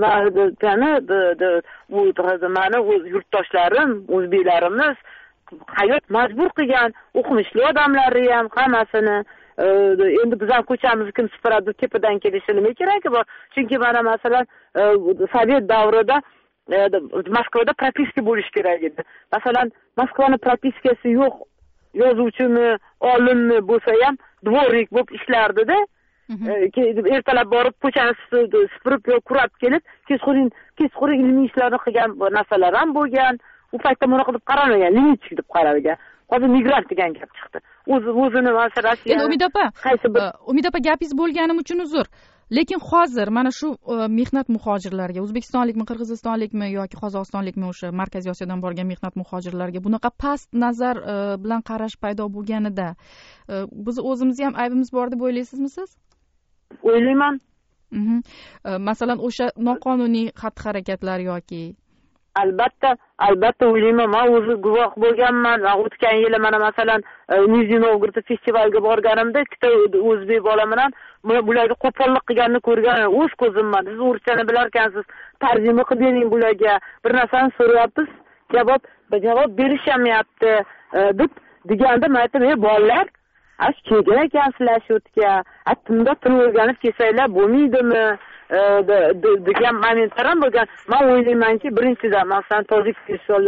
S12: mani yurtdoshlarim, o'zbeklarimiz hayot majbur qilgan o'qimishli odamlarni ham hammasini endi bizning ko'chamizni kim supuradi, tepadan kelishi nima keragi bor? Chunki mana masalan Sovet davrida Moskvada propiska bo'lish kerak edi. Masalan, Moskvaning propiskasi yo'q, yozuvchimi, olimmi bo'lsa ham dvornik bo'lib ishlardi-da. Ertalab borib ko'chani supurib yo qurab kelib, kechqurun ilmiy ishlarni qilgan narsalar ham bo'lgan. U paytda buni qilib qaramagan, linchik deb qaralgan. Hozir migrant degan gap chiqdi. O'zini masalasi.
S6: Endi Umid opa gapingiz bo'lganim uchun uzr. Lekin hozir mana shu mehnat muhojirlarga, o'zbekistonlikmi, qirg'izistonlikmi yoki qozog'istonlikmi o'sha Markaziy Osiyodan borgan mehnat muhojirlarga bunaqa past nazar bilan qarash paydo bo'lganida biz o'zimiz ham aybimiz bor deb o'ylaysizmi siz?
S12: O'ylayman.
S6: Masalan, o'sha noqonuniy xatti-harakatlar yoki
S12: albatta o'ylayman. Men o'zi guvoh bo'lganman. O'tgan yili mana masalan Nizhniy Novgorodda festivalga borganimda ikkita o'zbek bola bilan bularga qo'pollik qilganini ko'rgan o'z ko'zimman. Siz o'rchani bilar ekansiz, tarjima qilib bering bularga. Bir narsani so'rayapmiz, javob berishamayapti deb deganda men aytdim, bolalar, kelgan ekansizlar shu yerga. Bunda til o'rganib kelsanglar bo'lmaydimi? degan momentlar ham bo'lgan. Men o'ylaymanki, birinchidan masalan tojik festivalllari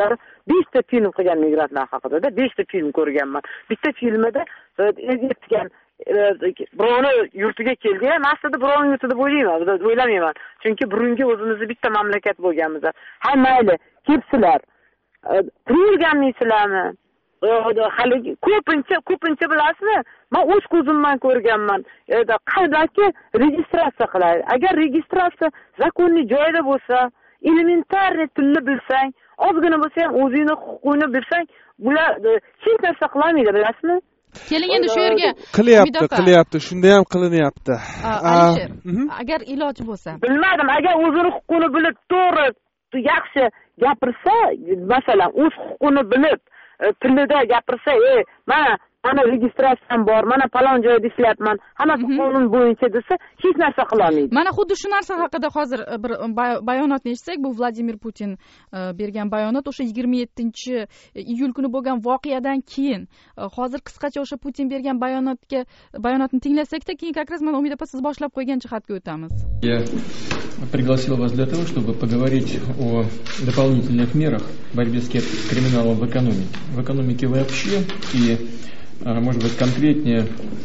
S12: 5ta film qilgan migrantlar haqida, 5ta film ko'rganman. Bitta filmida ertgan birovni yurtiga kelgan, men aslida birovning yurtida o'ylamayman. Chunki burungi o'zimizni bitta mamlakat bo'lganmiz. Ha mayli, kelibsizlar. Turganmisizlarmi? Hali ko'pincha bilasizmi? Men o'z ko'zim bilan ko'rganman. Qanday registratsiya qiladi. Agar registratsiya zakonniy joyida bo'lsa, elementarniy tilni bilsang, ozgina bo'lsa ham o'zingni huquqingni bilsang, bular hech narsa qilmaydi, bilasizmi?
S6: Keling endi shu yerga
S5: qilyapti, shunda ham qilinyapti.
S6: Alisher, agar iloji bo'lsa.
S12: Bilmadim, agar o'zini huquqini bilib, to'g'ri, yaxshi gapirsa, masalan, o'z huquqini bilib, tilida gapirsa, mana registratsiyam bor, mana falon joyda ishlayapman, hammasi qonun bo'yicha desa, hech narsa qilolmaydi.
S6: Mana xuddi shu narsa haqida hozir bir bayonotni eshitsak, bu Vladimir Putin bergan bayonot o'sha 27-iyul kuni bo'lgan voqeadan keyin. Hozir qisqacha o'sha Putin bergan bayonotni tinglasakda, keyin как раз mana Umid opa siz boshlab qo'ygan jihatga o'tamiz.
S13: Я пригласил вас для того, чтобы поговорить о дополнительных мерах в борьбе с криминалом в экономике. В экономике вообще и может быть, конкретнее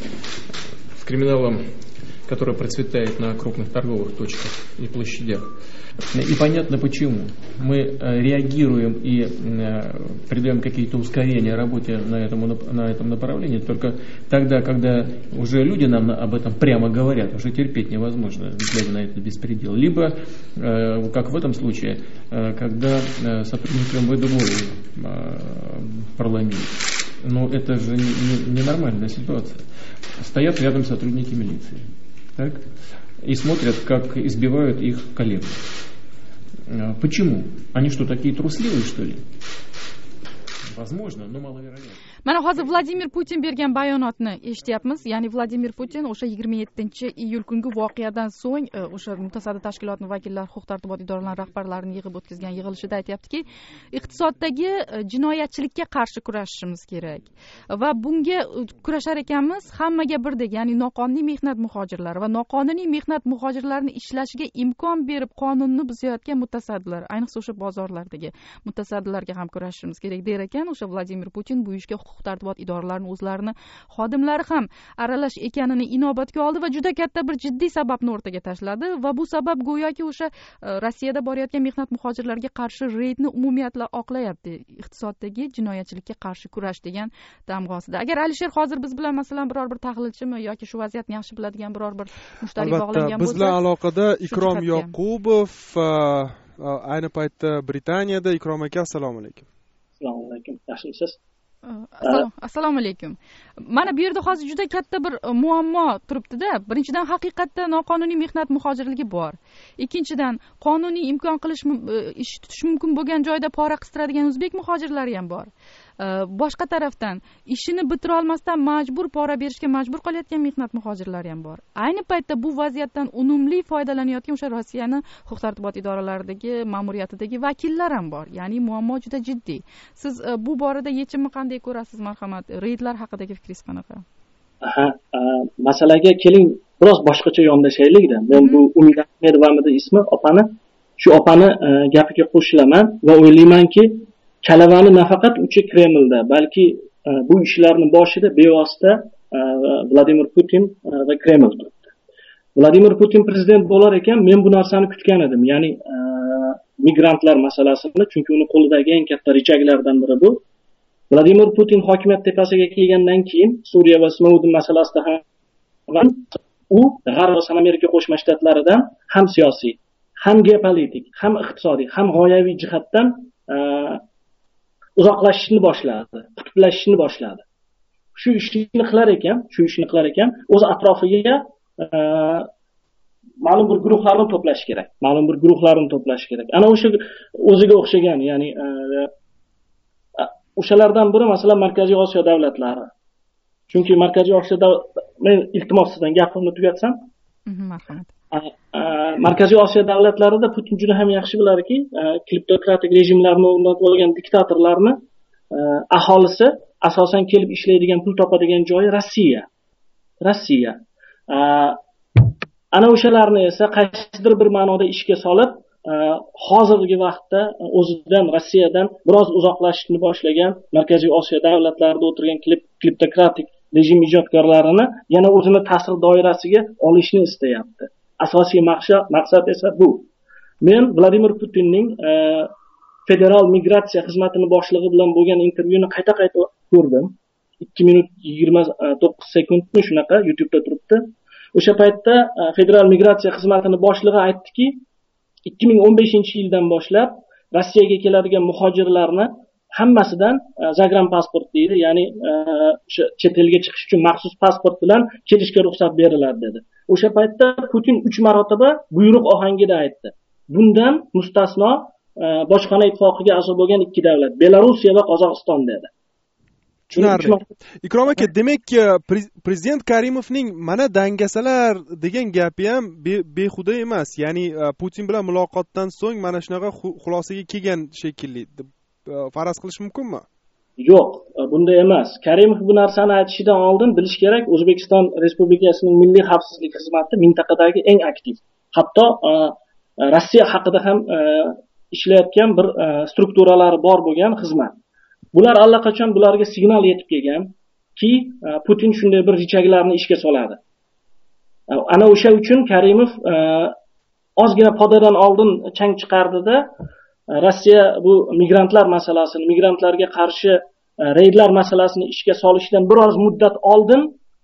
S13: с криминалом, который процветает на крупных торговых точках и площадях. И понятно почему. Мы реагируем и придаем какие-то ускорения работе на этом направлении только тогда, когда уже люди нам об этом прямо говорят, уже терпеть невозможно, глядя на этот беспредел. Либо, как в этом случае, когда сотрудники МВД голову проломили. Но это же ненормальная ситуация. Стоят рядом сотрудники милиции, так? И смотрят, как избивают их коллег. Почему? Они что, такие трусливые, что ли? Возможно, но маловероятно.
S6: Mana hozir Vladimir Putin bergan bayonotni eshityapmiz. Ya'ni Vladimir Putin o'sha 27-iyul kungi voqeadan so'ng o'sha mutasaddi tashkilotning vakillari, huquq-tartibot idoralari rahbarlarini yig'ib o'tkazgan yig'ilishida aytayaptiki, iqtisoddagi jinoyatchilikka qarshi kurashishimiz kerak. Va bunga kurashar ekanmiz hammaga birdek, ya'ni noqonuniy mehnat muhojirlari va noqonuniy mehnat muhojirlarini ishlashiga imkon berib qonunni buzayotgan mutasaddilar, ayniqsa o'sha bozorlardagi mutasaddilarga ham kurashishimiz kerak der ekan o'sha Vladimir Putin. Bu ishga huquq-tartibot idoralarining o'zlarini xodimlari ham aralash ekanini inobatga oldi va juda katta bir jiddiy sababni o'rtaga tashladi va bu sabab go'yoki o'sha Rossiyada borayotgan mehnat muhojirlarga qarshi reydni umumiyatla oqlayapti. Iqtisoddagi jinoyatchilikka qarshi kurash degan damg'osida. Agar Alisher hozir biz bilan masalan biror bir tahlilchimi yoki shu vaziyatni yaxshi biladigan biror bir mushtariy bog'langan bo'lsa,
S5: biz bilan aloqada Ikrom Yoqubov, ayni paytda Britaniyada. Ikrom aka, assalomu alaykum.
S14: Assalomu alaykum. Yaxshimisiz?
S6: Assalomu alaykum. Mana bu yerda hozir juda katta bir muammo turibdi-da. Birinchidan, haqiqatda noqonuniy mehnat muhojirligi bor. Ikkinchidan, qonuniy imkon qilish ish tutish mumkin bo'lgan joyda pora qistiradigan o'zbek muhojirlari ham bor. Boshqa tarafdan, ishini bitira olmasdan majbur pora berishga majbur qolayotgan mehnat muhojirlari ham bor. Ayni paytda bu vaziyatdan unumli foydalanayotgan o'sha Rossiyaning huquq-tartibot idoralaridagi, ma'muriyatidagi vakillar ham bor. Ya'ni muammo juda jiddiy. Siz bu borada yechimni qanday ko'rasiz, marhamat? Reydlar haqidagi fikringiz qanaqa?
S14: Masalaga keling, biroz boshqacha yondashaylik-da. Men bu Umid Ahmedovamidi ismi opani, shu opani gapiga qo'shilaman va o'ylaymanki, kalavani nafaqat uchi Kremlda, balki bu ishlarning boshida bevosita Vladimir Putin va Kreml turibdi. Vladimir Putin prezident bo'lar ekan, men bu narsani kutgan edim. Ya'ni migrantlar masalasini, chunki uni qo'lidagi eng katta richaglardan biri bu. Vladimir Putin hokimiyat tepasiga kelgandan keyin Suriya va Snowden masalasida ham u G'arb va Amerika Qo'shma Shtatlaridan ham siyosiy, ham geopolitik, ham iqtisodiy, ham g'oyaviy jihatdan uzoqlashishni boshladi, qutblashishni boshladi. Shu ishni qilar ekan, o'z atrofiga ma'lum bir guruhlarni to'plash kerak. Ana o'sha o'ziga o'xshagan, ya'ni o'shalardan biri masalan Markaziy Osiyo davlatlari. Chunki Markaziy Osiyoda men iltimos sizdan gapimni tugatsam,
S6: marhamat.
S14: Markaziy Osiyo davlatlarida Putin juda ham yaxshi bilarki, kleptokratik rejimlarni o'rnatib olgan diktatorlarni aholisi asosan kelib ishlaydigan, pul topadigan joyi Rossiya. Ana o'shalarni esa qaysidir bir ma'noda ishga solib, hozirgi vaqtda o'zidan Rossiyadan biroz uzoqlashishni boshlagan Markaziy Osiyo davlatlarida o'tirgan kleptokratik rejim ijodkorlarini yana o'zini ta'sir doirasiga olishni istayapti. Asosiy maqsad esa bu. Men Vladimir Putinning federal migratsiya xizmatini boshlig'i bilan bo'lgan intervyuni qayta ko'rdim. 2 minut 29 sekundmi shunaqa YouTube'da turibdi. O'sha paytda federal migratsiya xizmatini boshlig'i aytdiki, 2015-yildan boshlab Rossiyaga keladigan muhojirlarni hammasidan zagranipasport deydi, ya'ni o'sha chet elga chiqish uchun maxsus pasport bilan kelishga ruxsat beriladi dedi. O'sha paytda Putin 3 marotaba buyruq ohangida aytdi. Bundan mustasno bojxona ittifoqiga a'zo bo'lgan 2 davlat, Belorussiya va Qozog'iston dedi.
S5: Tushunarli. Ikrom aka, demak, prezident Karimovning mana dangasalar degan gapi ham behuda emas. Ya'ni Putin bilan muloqotdan so'ng mana shunaqa xulosaga kelgan shekilli deb faraz qilish mumkinmi?
S14: Yo'q, bunday emas. Karimov bu narsani aytishidan oldin bilish kerak, O'zbekiston Respublikasining Milliy xavfsizlik xizmati mintaqadagi eng aktiv. Hatto Rossiya haqida ham ishlayotgan bir strukturalari bor bo'lgan xizmat. Bular allaqachon bularga signal yetib kelganki, Putin shunday bir richaglarni ishga soladi. Ana o'sha uchun Karimov ozgina podadan oldin chang chiqardida Rossiya bu migrantlar masalasini, migrantlarga qarshi reydlar masalasini ishga solishidan biroz muddat oldin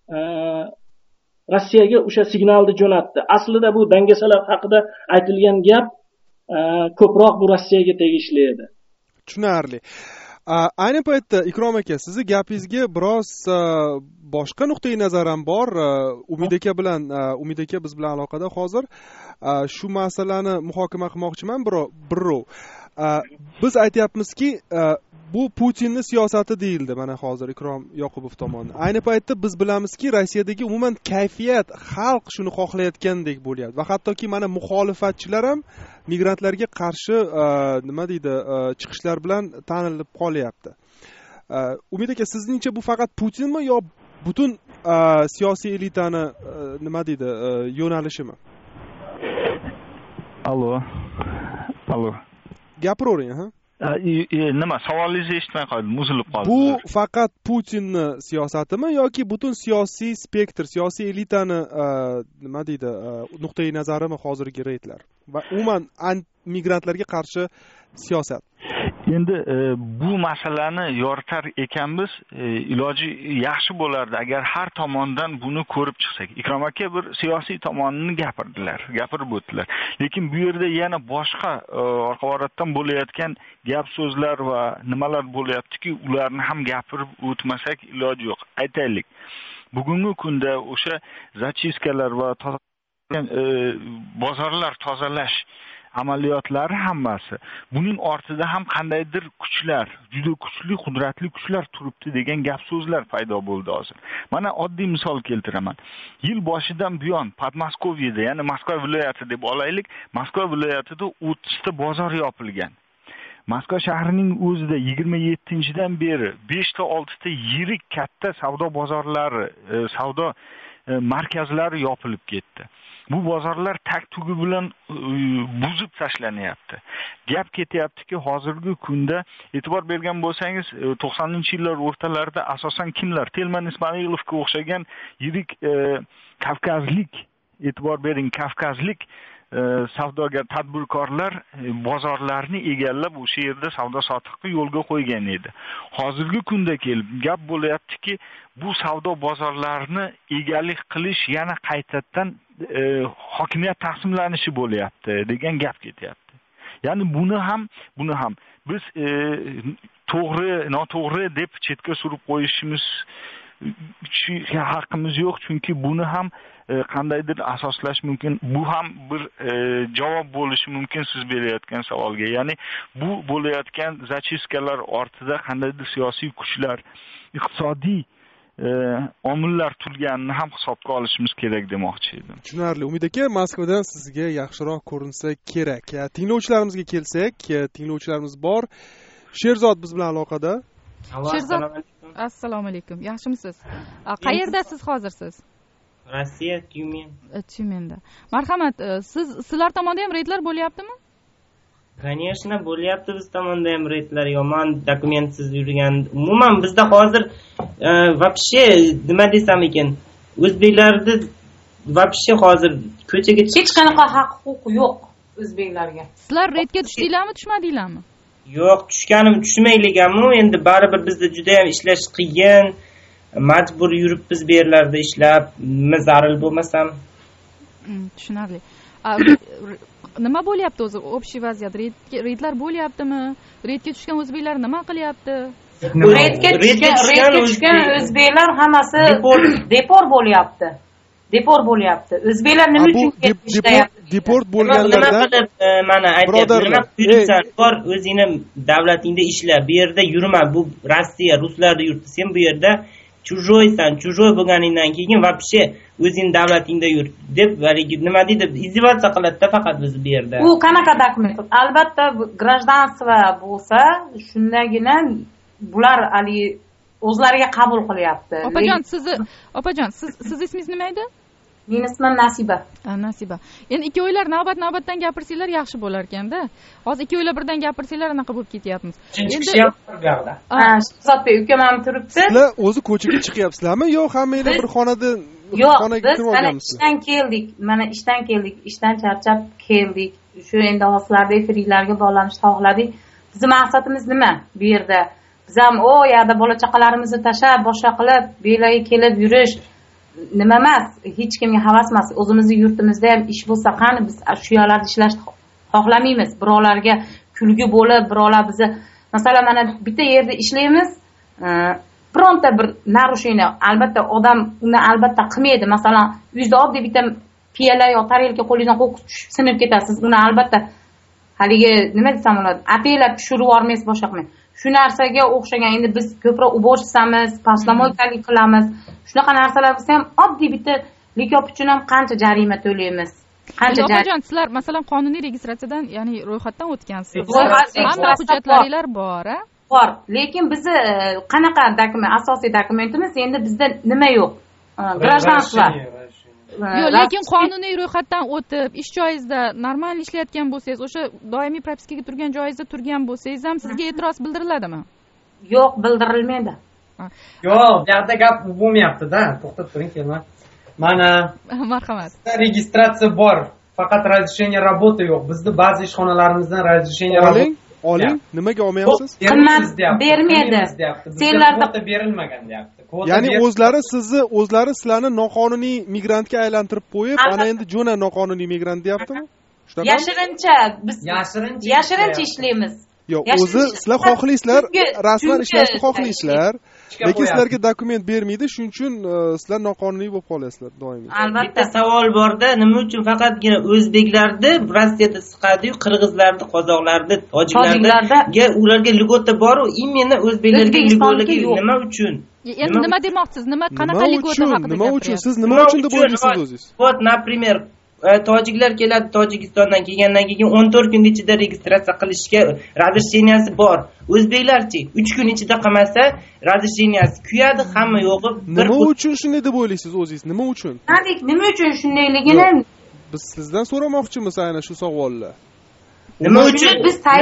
S14: Rossiyaga o'sha signalni jo'natdi. Aslida bu dangasalar haqida aytilgan gap ko'proq bu Rossiyaga tegishli edi.
S5: Tushunarli. Ayni paytda Ikrom aka, sizni gapingizga biroz boshqa nuqtai nazar ham bor. Umid aka biz bilan aloqada hozir. Shu masalani muhokama qilmoqchiman birrov. Biz aytyapmizki, bu Putinning siyosati deyildi mana hozir Ikrom Yoqubov tomonidan. Ayni paytda biz bilamizki, Rossiyadagi umuman kayfiyat, xalq shuni xohlayotgandek bo'lyapti va hattoki mana muxolifatchilar ham migrantlarga qarshi nima deydi, chiqishlar bilan tanilib qolyapti. Umid aka, sizningcha bu faqat Putinmi yo butun siyosiy elitani nima deydi, yo'nalishimi?
S7: Allo.
S5: Gapiravering, ha?
S7: Nima, savolingizni eshitmay qoldim, uzilib qoldi.
S5: Bu faqat Putinning siyosatimi yoki butun siyosiy spektr, siyosiy elitani nima deydi, nuqtai nazarimi hozirgi reydlar va umuman migrantlarga qarshi siyosat?
S7: Endi bu masalani yoritar ekanmiz, iloji yaxshi bo'lardi agar har tomondan buni ko'rib chiqsak. Ikrom aka bir siyosiy tomonini gapirib o'tdilar. Lekin bu yerda yana boshqa orqa-orqadan bo'layotgan gap so'zlar va nimalar bo'layaptiki, ularni ham gapirib o'tmasak iloji yo'q. Aytaylik. Bugungi kunda o'sha zachiskalar va bozorlar tozalash amaliyotlari hammasi buning ortida ham qandaydir kuchlar, juda kuchli, qudratli kuchlar turibdi degan gap so'zlar paydo bo'ldi hozir. Mana oddiy misol keltiraman. Yil boshidan buyon Podmoskoviyada, ya'ni Moskva viloyati deb olaylik, Moskva viloyatida 30 ta bozor yopilgan. Moskva shahrining o'zida 27-dan beri 5 ta 6 ta yirik katta savdo bozorlari, savdo markazlari yopilib ketdi. Bu bozorlar tag-tugi bilan buzib tashlanyapti. Gap ketyaptiki, hozirgi kunda e'tibor bergan bo'lsangiz, 90-yillar o'rtalarida asosan kimlar? Telman Ismoilovga o'xshagan yirik kavkazlik, e'tibor bering, kavkazlik savdogar tadbirkorlar bozorlarni egallab o'sha yerda savdo sotiqni yo'lga qo'ygan edi. Hozirgi kunda kelib gap bo'layaptiki, bu savdo bozorlarini egalik qilish yana qaytadan hokimiyat taqsimlanishi bo'layapti degan gap ketyapti. Ya'ni buni ham biz to'g'ri, noto'g'ri deb chetga surib qo'yishimiz haqqimiz yo'q, chunki buni ham qandaydir asoslash mumkin. Bu ham bir javob bo'lishi mumkin siz berayotgan savolga. Ya'ni bu bo'layotgan zachiskalar ortida qandaydir siyosiy kuchlar, iqtisodiy omillar turganini ham hisobga olishimiz kerak demoqchi edim.
S5: Tushunarli. Umid aka, Moskvadan sizga yaxshiroq ko'rinsa kerak. Tinglovchilarimizga kelsak, tinglovchilarimiz bor. Sherzod biz bilan aloqada.
S6: Sherzod, assalomu alaykum. Yaxshimisiz? Qayerdasiz hozir siz?
S15: Rossiya, Tyumen.
S6: Tyumenda. Marhamat, sizlar tomonidan ham reydlar bo'lyaptimi?
S15: Конечно, bo'lyapti biz tomonda ham reydlar, yomon dokumentsiz yurgan. Umuman bizda hozir вообще nima desam ekan, o'zbeklarda вообще hozir ko'chaga
S16: hech qanaqa haq-huquq yo'q o'zbeklarga.
S6: Sizlar reydga tushdinglarmi, tushmadinglarmi?
S15: Yo'q, tushganim tushmayliganmi, endi baribir bizda juda ham ishlash qiyin. Majbur yuribmiz bu yerlarda ishlab, nima zaril bo'lmasam.
S6: Tushunarli. Nima bo'lyapti o'zi общий vaziyat? Reydlar bo'lyaptimi? Reydga tushgan o'zbeklar nima qilyapti?
S16: Reydga tushgan o'zbeklar hammasi deport bo'lyapti. Deport bo'lyapti. O'zbeklar nima uchun ishlayapti?
S5: Deport bo'lganlardan
S15: nima qilib mana aytyapti, nima yuribsan, bor o'zingni davlatingda ishla, bu yerda yurma, bu Rossiya, ruslarning yurti, sen bu yerda чужойsan, чужой bo'lganingdan keyin вообще o'zing davlatingda yur deb haligi nima deydi, izdivosiya qiladi-da faqat biz bu yerda.
S16: U qanaqa dokument? Albatta гражданство bo'lsa, shundagina bular haligi o'zlariga qabul qilyapti.
S6: Opajon, siz ismingiz nima edi?
S16: Mening ismim Nasiba.
S6: Nasiba. Endi ikkovinglar navbat-navbatdan gapirsanglar yaxshi bo'lar ekanda. Hozir ikkovinglar birdan gapirsanglar anaqa bo'lib ketyapmiz.
S10: Endi gapda.
S16: Shahzodbek ukam ham turibdi.
S5: Sizlar o'zi ko'chaga chiqyapsizlarmi yo hammanglar bir xonada xonaga kirib olganmisizlar?
S16: Mana ishdan keldik, ishdan charchab keldik. Shu endi hozirlarda efirlarga bog'lanishni xohladik. Bizning maqsadimiz nima bu yerda? Biz ham o yerda bola chaqalarimizni tashlab, boshqa qilib, belaga kelib yurish nima emas, hech kimga havas emas. O'zimizning yurtimizda ham ish bo'lsa qani, biz shu yerlarda ishlashni xohlamaymiz. Birovlarga kulgi bo'lib, birovlar bizni masalan mana bitta yerda ishlaymiz, bironta bir narushение albatta odam uni albatta qilmaydi. Masalan, uyda oddiy bitta piyola yo tarelka qo'lingizdan qo'qib tushib sinib ketasiz. Uni albatta haligi nima desam bo'ladi, ataylab tushirib yubormaysiz, boshqa qilmaysiz. Shu narsaga o'xshagan endi biz ko'proq ubojsamiz, paslamoykalik qilamiz. Shunaqa narsalar bo'lsa ham oddiy bitta likop uchun ham qancha jarima to'laymiz. Qancha
S6: Opajon, sizlar masalan qonuniy registratsiyadan, ya'ni ro'yxatdan o'tgansiz. Hamma hujjatlaringiz bor, a?
S16: Bor, lekin bizni qanaqa dokument, asosiy dokumentimiz endi bizda nima yo'q? Гражданство.
S6: Yo'q, lekin qonuniy ro'yxatdan o'tib, ish joyingizda normal ishlayotgan bo'lsangiz, o'sha doimiy propiskaga turgan joyingizda turgan bo'lsangiz ham sizga e'tiroz bildiriladimi?
S16: Yo'q, bildirilmaydi.
S10: Yo'q, bu yerda gap bo'lmayapti-da. To'xtab turing, kelma. Mana
S6: marhamat.
S10: Registratsiya bor, faqat разрешение работы yo'q. Bizning ba'zi ishxonalarimizdan разрешение работы
S5: oling, nimaga olmayapsiz?
S16: Qimmat bermaydi.
S10: Senlarda berilmagan deyapti.
S5: Ya'ni o'zlari sizlarni noqonuniy migrantga aylantirib qo'yib, ana endi jo'na noqonuniy migrant deyaptimi?
S16: Yashirincha biz yashirincha ishlaymiz.
S5: Yo'q, o'zi sizlar xohlaysizlar, rasman ishlashni xohlaysizlar, lekin sizlarga dokument bermaydi, shuning uchun sizlar noqonuniy bo'lib qolasizlar doimiy.
S15: Albatta savol borda, nima uchun faqatgina o'zbeklarni Rossiyada siqadi-yu, qirg'izlarni, qozoqlarni, tojiklarga ularga ligota bor-u, imенно o'zbeklarga ligoligi nima uchun?
S6: Endi nima demoqchisiz? Qanaqa ligota haqida?
S5: Nima uchun? Siz nima uchun deb o'ylaysiz o'zingiz?
S15: Вот, например, tojiklar keladi, Tojikistondan kelgandan keyin 14 kun ichida registratsiya qilishga razresheniyasi bor. O'zbeklarchi 3 kun ichida qilmasa, razresheniyasi kuyadi, hamma yo'g'i.
S5: Nima uchun shunday deb o'ylaysiz o'zingiz? Nima uchun?
S16: Nima uchun shundayligini
S5: biz sizdan so'ramoqchimiz aynan shu savollar.
S15: Nima uchun?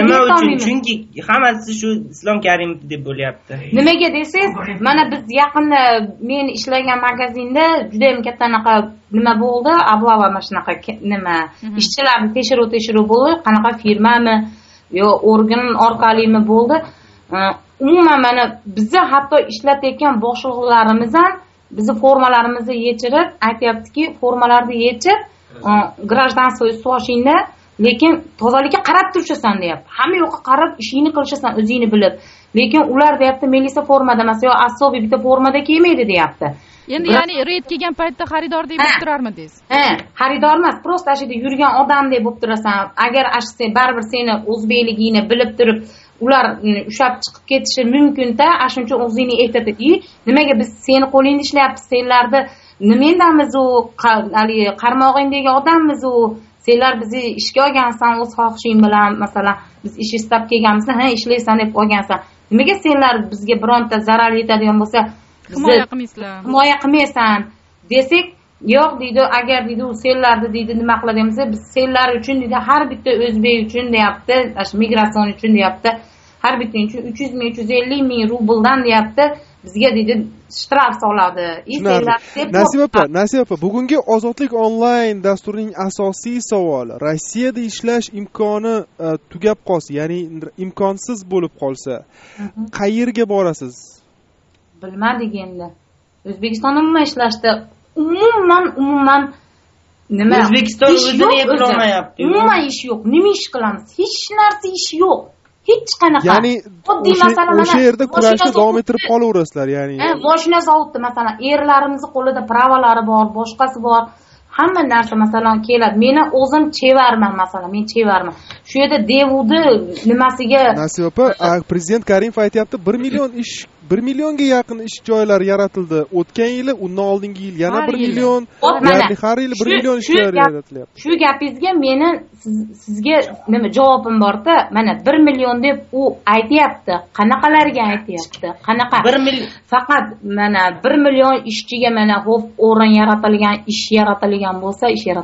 S15: Chunki hammasi shu Islom Karimov deb bo'lyapti.
S16: Nimaga desangiz, mana biz yaqinda men ishlagan magazinda juda ham katta anaqa nima bo'ldi, ablava mana shunaqa nima ishchilarni tekshiruv bo'ldi, qanaqa firmami yo organ orqalimi bo'ldi. Umuman mana bizni hatto ishlatayotgan boshliqlarimiz ham bizni formalarimizni yechirib aytayaptiki, formalarni yechib гражданство ustuvashingda lekin tozalikka qarab turishasan deyapti. Hamma yoqqa qarab ishingni qilishasan o'zingni bilib. Lekin ular deyapti, melisa formada emas, yo asobiy bitta formada kelmaydi deyapti.
S6: Endi ya'ni reyd kelgan paytda xaridordek bo'lib turarmidingiz?
S16: Xaridor emas, prosta ashida yurgan odamdek bo'lib turasan. Agar sen baribir seni o'zbekligingni bilib turib, ular ushab chiqib ketishi mumkin-da, shuning uchun o'zingni aytadi, nimaga biz seni qo'lingda ishlayapmiz, senlarni nimendamiz u, hali qarmog'ingdagi odammiz u. Senlar bizni ishga olgansan o'z xohishing bilan, masalan, biz ish istab kelganmiz, ishlaysan deb olgansan. Nimaga senlar bizga bironta zarar yetadigan bo'lsa,
S6: himoya qilmaysizlar?
S16: Himoya qilmaysan desak, yo'q deydi, agar deydi u sellarni deydi nima qiladigan bo'lsa, biz sellar uchun deydi har bitta o'zbek uchun deyapti, migratsion uchun deyapti, har bitta uchun 300 ming 350 ming rubldan deyapti, bizga deydi shtraf soladi.
S5: Nasiba opa, bugungi Ozodlik onlayn dasturining asosiy savoli Rossiyada ishlash imkoni tugab qolsa, ya'ni imkonsiz bo'lib qolsa, qayerga borasiz?
S16: Bilmadik endi. O'zbekistonda umuman ishlashda umuman nima?
S15: O'zbekiston o'zini eplolmayapti.
S16: Umuman ish yo'q. Nima ish qilamiz? Hech narsa ish yo'q. Hech qanaqa.
S5: Ya'ni o'sha yerda kurashni davom ettirib qolaverasizlar, ya'ni.
S16: Mashina zavodda masalan erlarimizni qo'lida pravolari bor, boshqasi bor. Hamma narsa masalan keladi. Meni o'zim chevarman masalan, men chevarman. Shu yerda devudi nimasiga
S5: Nasiba opa, prezident Karimov aytayapti, 1 millionga yaqin ish joylari yaratildi. O'tgan yili, undan oldingi yil yana 1 million, ya'ni har yil 1 million ish joylari yaratilyapti.
S16: Shu gapingizga meni sizga nima javobim bor-da, mana 1 million deb u aytayapti. Qanaqalarga aytayapti? Qanaqa? Faqat mana 1 million ishchiga mana xo'p o'rin yaratilgan, ish yaratilgan bo'lsa,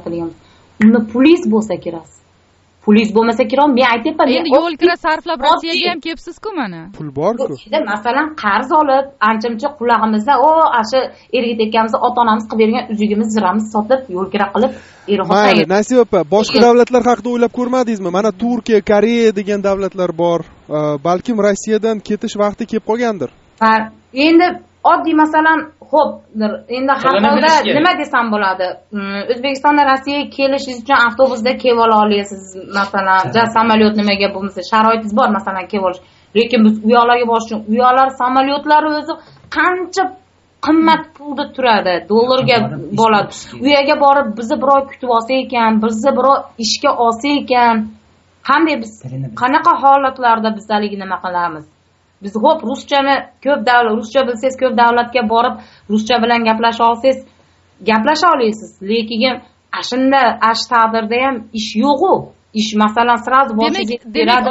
S16: uni puliz bo'lsa kerak. Puliz bo'lmasa kerak, men aytayapman.
S6: Endi yo'l kira sarflab Rossiyaga ham kelibsiz-ku mana.
S5: Pul bor-ku.
S16: Masalan, qarz olib, ancha-muncha qulog'imizda, o'sha erga tekamiz, ota-onamiz qilib bergan uzugimiz, ziramiz sotib, yo'l kira qilib,
S5: Mayli, Nasiba opa, boshqa davlatlar haqida o'ylab ko'rmadingizmi? Mana Turkiya, Koreya degan davlatlar bor. Balkim Rossiyadan ketish vaqti kelib qolgandir.
S16: Endi oddiy masalan, xo'pdir. Endi har holda nima desam bo'ladi? O'zbekistonda Rossiyaga kelishingiz uchun avtobusda kelib ola olasiz. Masalan, samolyot nimaga bo'lmasa, sharoitingiz bor masalan kelib olish. Lekin biz u yoqlarga borish uchun, u yoqlar samolyotlari o'zi qancha qimmat pulda turadi, dollarga bo'ladi. U yerga borib bizni birov kutib olsa ekan, bizni birov ishga olsa ekan, qanday biz qanaqa holatlarda bizalik nima qilamiz? Biz xo'p ruschani ruscha bilsangiz ko'p davlatga borib ruscha bilan gaplasha olsangiz gaplasha olasiz, lekin ashunda taqdirda ham ish yo'q-ku. Ish masalan sразу boshiga
S6: beradi.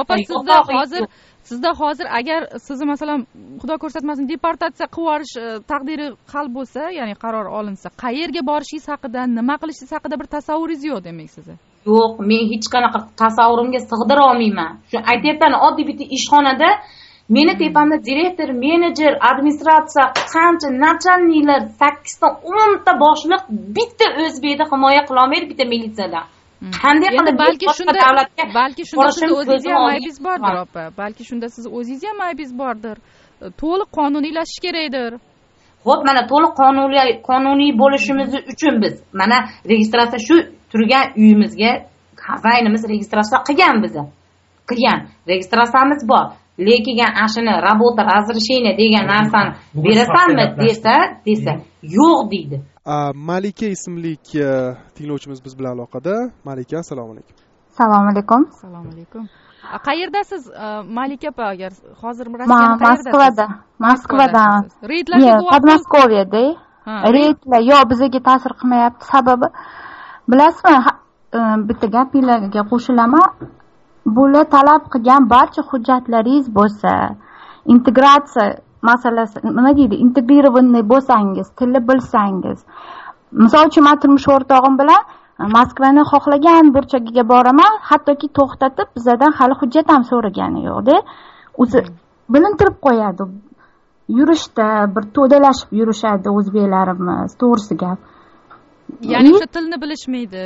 S6: Sizda hozir agar sizni masalan xudo ko'rsatmasin deportatsiya qilib yuborish taqdiri hal bo'lsa, ya'ni qaror olinsa, qayerga borishingiz haqida, nima qilishingiz haqida bir tasavvuringiz yo'q demak sizni.
S16: Yo'q, men hech qanaqa tasavvurimga sig'dira olmayman. Shu aytayapman, oddiy bitta ishxonada meni tepamda direktor, menejer, administratsiya, qancha nachalniklar, 8 ta 10 ta boshliq bitta o'zbekda himoya qila olmaydi, bitta militsiyada. Qanday qilib
S6: balki shunda siz o'zingiz ham aybingiz bordir, opa. Balki shunda siz o'zingiz ham aybingiz bordir. To'liq qonuniylashish kerakdir.
S16: Xo'p, mana to'liq qonuniy bo'lishimiz uchun biz mana registratsiya shu turgan uyimizga xazaynimiz registratsiya qilgan bizni. Qilgan. Registratsiyamiz bor. Lekin ashuni работа разрешение degan narsani berasanmi desa yo'q deydi.
S5: Malika ismli tinglovchimiz biz bilan aloqada. Malika, assalomu alaykum.
S17: Assalomu alaykum.
S6: Assalomu alaykum. Qayerdasiz Malika opa? Agar hozir Rossiyada qayerdasiz?
S17: Moskvadan.
S6: Reydlarga
S17: Podmoskviyada. Reydlar yo'q, bizga ta'sir qilmayapti. Sababi bilasizmi, bitta gapingizga qo'shilaman. Bular talab qilgan barcha hujjatlaringiz bo'lsa, integratsiya masalasi, nima deydi, integrированный bo'lsangiz, tilni bilsangiz. Misol uchun, men turmush o'rtog'im bilan Moskvani xohlagan burchagiga boraman, hattoki to'xtatib, bizdan hali hujjat ham so'ragani yo'q-da. O'zi bilintirib qo'yadi. Yurishda bir to'dalashib yurishadi o'zbeklarimiz, to'g'risi gap.
S6: Ya'ni o'sha tilni bilishmaydi.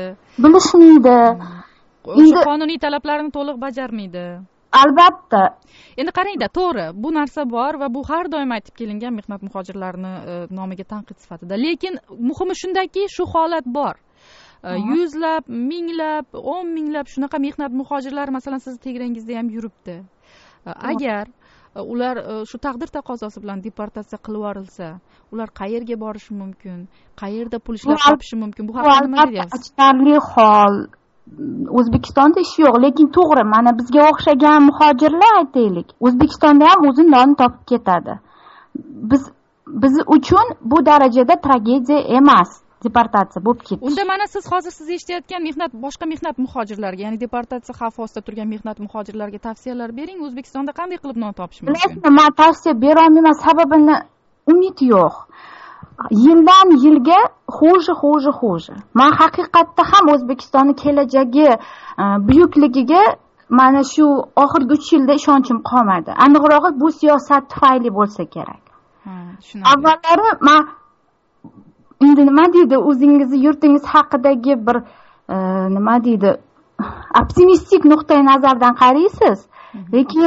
S6: O'sha qonuniy talablarni to'liq bajarmaydi.
S17: Albatta.
S6: Endi qarangda, to'g'ri, bu narsa bor va bu har doim aytib kelingan mehnat muhojirlarini nomiga tanqid sifatida. Lekin muhimi shundaki, shu holat bor. Yuzlab, minglab, 10 minglab shunaqa mehnat muhojirlari masalan siz tegrangizda ham yuribdi. Agar ular shu taqdir taqozosi bilan deportatsiya qilib yuborilsa, ular qayerga borishi mumkin? Qayerda pul ishlab topishi mumkin? Bu haqida nima deyapsiz?
S17: Achinarli hol. O'zbekistonda ish yo'q, lekin to'g'ri, mana bizga o'xshagan muhojirlar aytaylik, O'zbekistonda ham o'z nonni topib ketadi. Biz uchun bu darajada tragediya emas, deportatsiya bo'lib ketish.
S6: Unda mana siz eshitayotgan boshqa mehnat muhojirlarga, ya'ni deportatsiya xavfi ostida turgan mehnat muhojirlarga tavsiyalar bering. O'zbekistonda qanday qilib non topish mumkin?
S17: Men tavsiya bera olmayman, sababini umid yo'q. yildan yilga huje. Men haqiqatda ham O'zbekistonning kelajagi buyukligiga mana shu oxirgi 3 yilda ishonchim qolmadi. Aniqrog'i bu siyosat tufayli bo'lsa kerak. Avvallari men endi nima deydi, o'zingizni yurtingiz haqidagi bir nima deydi, optimistik nuqtai nazardan qaraysiz, lekin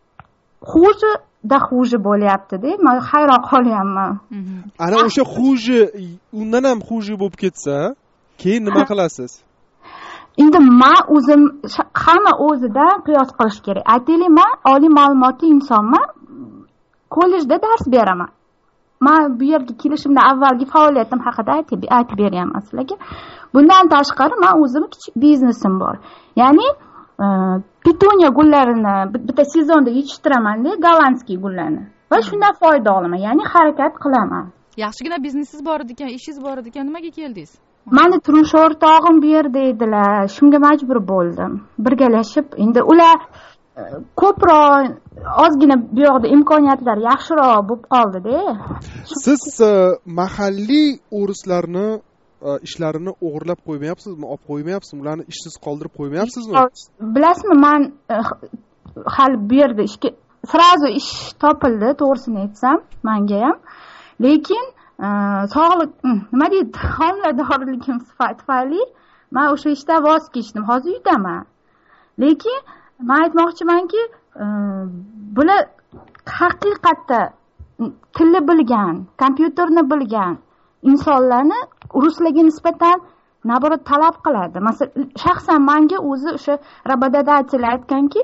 S17: huje bo'lyapti-da. Men hayron qolyapman.
S5: Ana o'sha huje undan ham huje bo'lib ketsa, keyin nima qilasiz?
S17: Endi men o'zim hamma o'zidan qiyos qilish kerak. Aytaylik, men oliy ma'lumotli insonman. Kollejda dars beraman. Men bu yerga kelishimdan avvalgi faoliyatim haqida aytib beraman sizlarga. Bundan tashqari men o'zim kichik biznesim bor. Ya'ni petuniya gullarini bitta sezonda yetishtiraman-da, gollandskiy gullarni. Va shundan foyda olaman, ya'ni harakat qilaman.
S6: Yaxshigina biznesingiz bor ekan, ishingiz bor ekan, nimaga keldingiz?
S17: Meni turmush o'rtog'im bu yerda edilar. Shunga majbur bo'ldim. Birgalashib, endi ular ko'proq ozgina bu yoqda imkoniyatlar yaxshiroq bo'lib qoldi-da.
S5: Siz mahalliy o'rislarni ishlarini o'g'irlab qo'ymayapsizmi, olib qo'ymayapsizmi, ularni ishsiz qoldirib qo'ymayapsizmi?
S17: Bilasizmi, men hali bu yerda ishga srazu ish topildi, to'g'risini aytsam, menga ham. Lekin sog'liq nima deydi, homiladorligim tufayli men o'sha ishdan voz kechdim. Hozir uydaman. Lekin men aytmoqchimanki, bular haqiqatda tilni bilgan, kompyuterni bilgan insonlarni ruslarga nisbatan naborot talab qiladi. Masalan, shaxsan menga o'zi o'sha rabododatellar aytganki,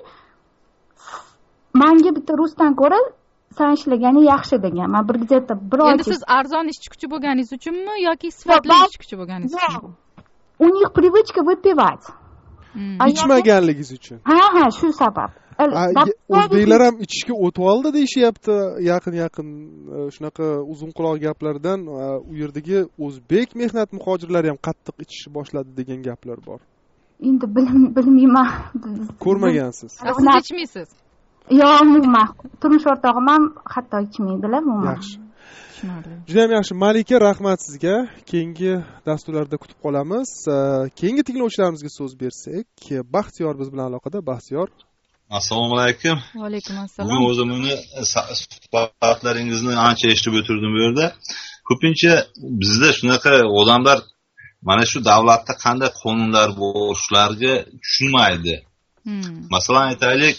S17: menga bitta rusdan ko'ra sen ishlaganing yaxshi degan. Men bir где-то bir oy.
S6: Endi siz arzon ishchi kuchi bo'lganingiz uchunmi yoki sifatli ishchi kuchi bo'lganingiz uchunmi?
S17: У них привычка выпивать.
S5: Ichmaganligingiz uchun.
S17: Ha, shu sabab.
S5: O'zbeklar ham ichishga o'tib oldi deyishyapti. Yaqin shunaqa uzun quloq gaplardan u yerdagi o'zbek mehnat muhojirlari ham qattiq ichishni boshladi degan gaplar bor.
S17: Endi bilmayman.
S5: Ko'rmagansiz.
S6: Siz ichmaysiz?
S17: Yo'q, umuman. Turmush o'rtog'im ham hatto ichmaydilar, umuman.
S5: Yaxshi. Juda ham yaxshi. Malika, rahmat sizga. Keyingi dasturlarda kutib qolamiz. Keyingi tinglovchilarimizga so'z bersak, Baxtiyor biz bilan aloqada. Baxtiyor.
S18: Assalomu alaykum.
S6: Va alaykum assalom.
S18: Bugun o'zimni suhbatlaringizni ancha eshitib o'tirdim bu yerda. Ko'pincha bizda shunaqa odamlar mana shu davlatda qanday qonunlar bo'lishlariga tushunmaydi. Masalan aytaylik,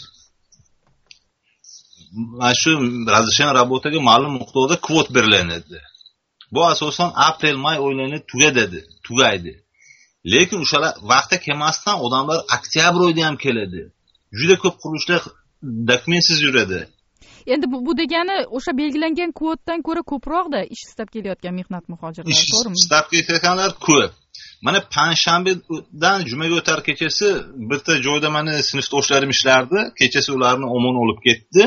S18: mana shu razрешение работаga ma'lum miqdorda kvot beriladi. Bu asosan aprel-may oylarini tugaydi. Lekin o'shalar vaqtda kelmasdan odamlar oktyabr oyida ham keladi. Juda ko'p qurilishlar dokumentsiz yuradi.
S6: Endi bu degani o'sha belgilangan kvotdan ko'ra ko'proqda ish istab kelayotgan mehnat muhojirlari, to'g'rimi?
S18: Ish istab kelayotganlar ko'p. Mana panshanbadan jumaga o'tar kechasi bitta joyda meni sinfdoshlarim ishlardi. Kechasi ularni omon olib ketdi.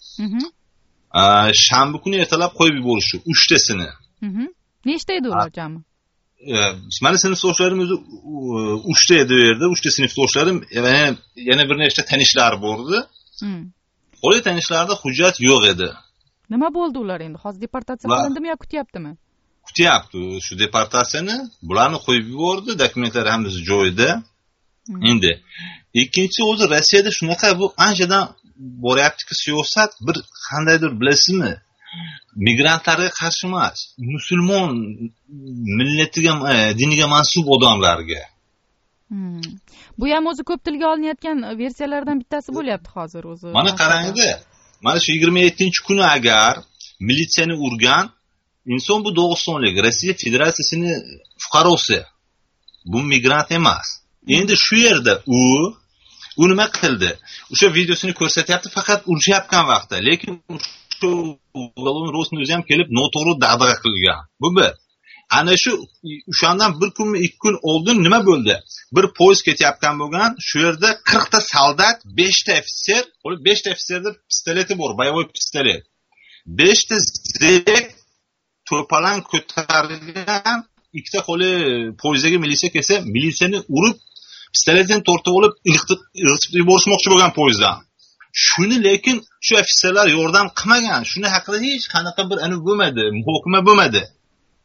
S18: Shanba kuni ertalab qo'yib yuborishdi 3 tasini.
S6: Nechta edi ular jami?
S18: Mani sinfdoshlarim o'zi 3 ta edi u yerda, 3 ta sinfdoshlarim, yana bir nechta tanishlar bor edi. O'sha tanishlarda hujjat yo'q edi.
S6: Nima bo'ldi ular endi? Hozir deportatsiya qilindimi yo kutyaptimi?
S18: Kutyapti shu deportatsiyani. Bularni qo'yib yubordi, dokumentlar hammasi joyida. Endi ikkinchi o'zi Rossiyada shunaqa bu anchadan boryaptiki siyosat bir qandaydir bilasizmi? Migrantlarga qarshi emas, musulmon millatiga, diniga mansub odamlarga.
S6: Bu ham o'zi ko'p tilga olinayotgan versiyalardan bittasi bo'lyapti hozir o'zi.
S18: Mana qarangda, mana shu 27-kuni agar militsiyani urgan inson bu Dog'istonlik, Rossiya Federatsiyasining fuqarosi. Bu migrant emas. Endi shu yerda u nima qildi? O'sha videosini ko'rsatyapti faqat urishyapgan vaqtda, lekin shu ularning ro'sini o'zi ham kelib noto'g'ri dag'dag'a qilgan. Bu bir. Ana shu o'shandan bir kunmi 2 kun oldin nima bo'ldi? Bir poyezd ketayotgan bo'lgan, shu yerda 40 ta soldat, 5 ta ofitser, 5 ta ofitserda pistoleti bor, boyovoy pistolet. 5 ta zek to'palan ko'targan, 2 ta qo'li poyezdga militsiya kelsa, militsiyani urib, pistoletini tortib olib, ilqitib yuborishmoqchi bo'lgan poyezddan. Shuni lekin shu ofitserlar yordam qilmagan. Shuni haqida hech qanaqa bir bo'lmadi, muhokama bo'lmadi.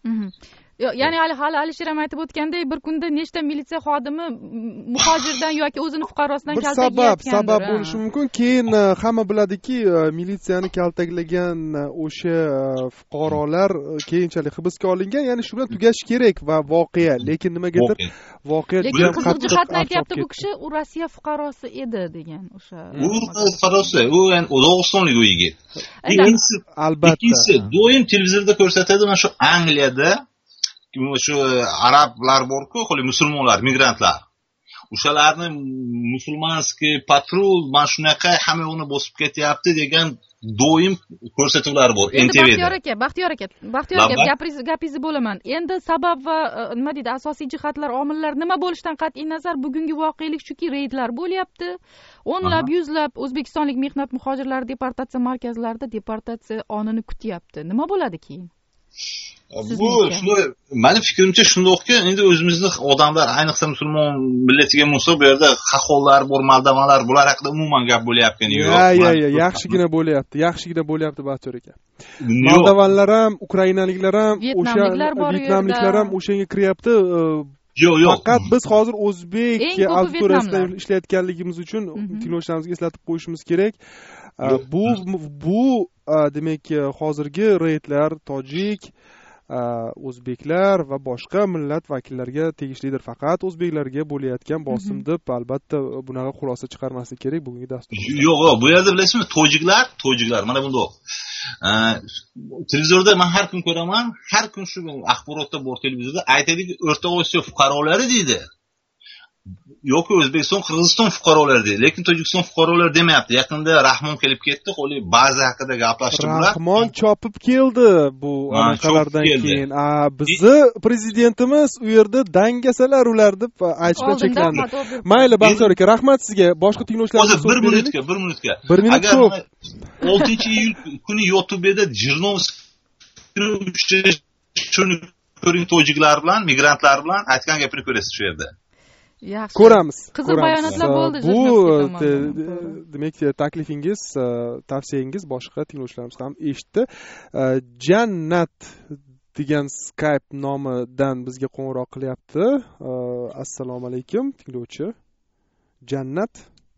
S6: ya'ni hali Alisher ham aytib o'tgandek, bir kunda nechta militsiya xodimi muhojirdan yoki o'zini fuqarosidan kaltak
S5: sabab bo'lishi mumkin. Keyin hamma biladiki, militsiyani kaltaklagan o'sha fuqarolar keyinchalik hibsga olingan, ya'ni shu bilan tugashi kerak va voqea, lekin nimagadir voqea
S6: lekin qiziq jihatni aytyapti bu kishi, u Rossiya fuqarosi edi degan o'sha.
S18: U fuqarosi, u yani O'zbekistonlik u yigit.
S5: Albatta.
S18: Ikkinchisi, doim televizorda ko'rsatadi, mana shu Angliyada shu arablar bor-ku, musulmonlar, migrantlar. O'shalarni musulmonskiy patrul mana shunaqa hamma uni bosib ketyapti degan doim ko'rsatuvlar bor NTVda.
S6: Baxtiyor aka, gapingizni bo'laman. Endi sabab va nima deydi, asosiy jihatlar, omillar nima bo'lishidan qat'iy nazar bugungi voqelik shuki, reydlar bo'lyapti. O'nlab, yuzlab o'zbekistonlik mehnat muhojirlari deportatsiya markazlarida deportatsiya onini kutyapti. Nima bo'ladi keyin?
S18: Bu meni fikrimcha shundoqki, endi o'zimizni odamlar, ayniqsa musulmon millatiga munosib bu yerda xaxollar bor, moldovalar, bular haqida umuman gap bo'layotgani yo'q.
S5: Yaxshigina bo'lyapti Baxtiyor aka. Moldovanlar ham, ukrainaliklar ham, o'sha vyetnamliklar ham o'shanga kiryapti.
S18: Yo'q.
S5: Faqat biz hozir o'zbek auditoriyasida ishlayotganligimiz uchun tinglovchilarimizga eslatib qo'yishimiz kerak. Bu demak hozirgi reydlar tojik, o'zbeklar va boshqa millat vakillariga tegishlidir. Faqat o'zbeklarga bo'layotgan bosim deb albatta bunaqa xulosa chiqarmaslik kerak bugungi dastur.
S18: Yo'q, bu yerda bilasizmi, tojiklar mana bundoq. Televizorda men har kun ko'raman, har kun shu axborotda bor televizorda aytadiki, O'rta Osiyo fuqarolari deydi. Yo'q, O'zbekiston, Qirg'iziston fuqarolari deydi, lekin Tojikiston fuqarolari demayapti. Yaqinda Rahmon kelib ketdi, ba'zi haqida gaplashtirdilar.
S5: Rahmon chopib keldi bu anaqalardan keyin. Bizni prezidentimiz u yerda dangasalar ular deb aytishdan cheklandi. Mayli, Baxtiyor aka, rahmat sizga. Boshqa tinglovchilarga
S18: so'z beraylik. 1 minutga. Agar 6-iyul kuni YouTube'da Jirnovskiy shuni ko'ring, tojiklar bilan, migrantlar bilan aytgan gapini ko'rasiz shu yerda.
S6: Yaxshi.
S5: Ko'ramiz.
S6: Qiziq bayonotlar bo'ldi.
S5: Bu demak taklifingiz, tavsiyangiz boshqa tinglovchilarimiz ham eshitdi. Jannat degan Skype nomidan bizga qo'ng'iroq qilyapti. Assalomu alaykum tinglovchi. Jannat.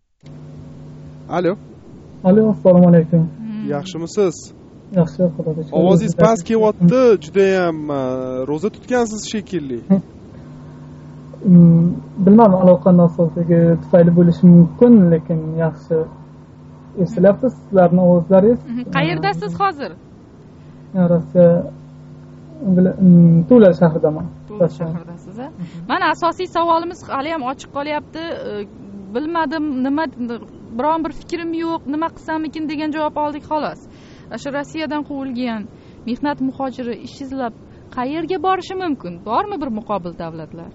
S5: Alo,
S19: assalomu alaykum.
S5: Yaxshimisiz?
S19: Yaxshi, xudoga shukr.
S5: Ovozingiz past kelyapti, juda ham ro'za tutgansiz shekilli.
S19: Bilmadim, aloqa nosozligi tufayli bo'lishi mumkin, lekin yaxshi eshitilyapti sizlarning ovozlaringiz.
S6: Qayerdasiz hozir?
S19: Rossiya Tula shahridaman.
S6: Tula shahridasiz. Mana asosiy savolimiz hali ham ochiq qolyapti. Bilmadim, nima, biron bir fikrim yo'q, nima qilsamikin degan javob oldik xolos. Shu Rossiyadan quvilgan mehnat muhojiri ish izlab qayerga borishi mumkin? Bormi bir muqobil davlatlar?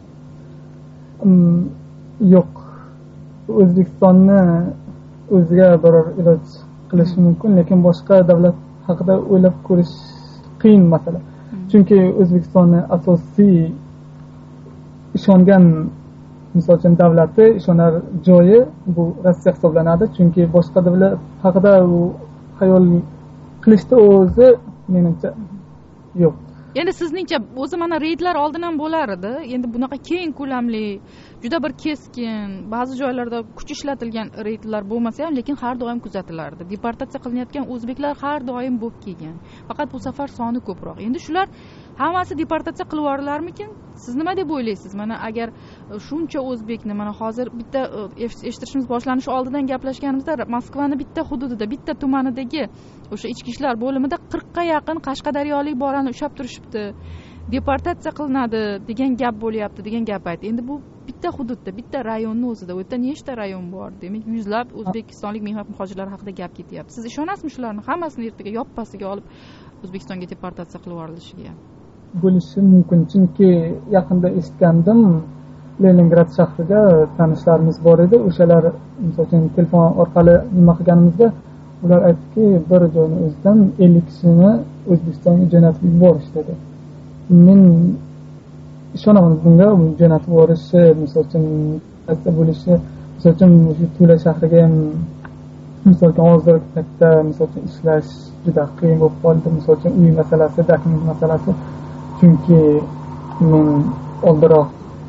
S19: Yo'q. O'zbekistonni o'ziga biror iloj qilishi mumkin, lekin boshqa davlat haqida o'ylab ko'rish qiyin masala. Chunki O'zbekistonning asosiy ishongan, misol uchun davlati, ishonar joyi bu Rossiya hisoblanadi. Chunki boshqa davlat haqida u xayol qilishda o'zi menimcha yo'q.
S6: Endi sizningcha o'zi mana reydlar oldin ham bo'lar edi. Endi bunaqa keng ko'lamli, juda bir keskin, ba'zi joylarda kuch ishlatilgan reydlar bo'lmasa ham, lekin har doim kuzatilardi. Deportatsiya qilinayotgan o'zbeklar har doim bo'lib kelgan. Faqat bu safar soni ko'proq. Endi shular hammasi deportatsiya qilib yuborlarmikin? Siz nima deb o'ylaysiz? Mana agar shuncha o'zbekni, mana hozir bitta eshitishimiz boshlanishi oldidan gaplashganimizda Moskvani bitta hududida, bitta tumanidagi o'sha ichki ishlar bo'limida 40 ga yaqin qashqadaryolik bolani ushlab turishibdi. Deportatsiya qilinadi degan gap bo'lyapti, degan gap aytdi. Endi bu bitta hududda, bitta rayonni o'zida, u yerda nechta rayon bor? Demak, yuzlab o'zbekistonlik mehnat muhojirlari haqida gap ketyapti. Siz ishonasizmi shularni hammasini ertaga yoppasiga olib O'zbekistonga deportatsiya qilib yuborilishiga?
S19: Bo'lishi mumkin, chunki yaqinda eshitgandim, Leningrad shahrida tanishlarimiz bor edi. O'shalar, misol uchun telefon orqali nima qilganimizda, ular aytdiki, bir joyni o'zidan 50 kishini O'zbekistonga jo'natib yuborish dedi. Men ishonaman bunga, jo'natib yuborishi, misol uchun bo'lishi, misol uchun Tula shahriga ham misol uchun hozirgi paytda misol uchun ishlash juda qiyin bo'lib qoldi. Misol uchun uy masalasi, dokument masalasi. chunki men oldinroq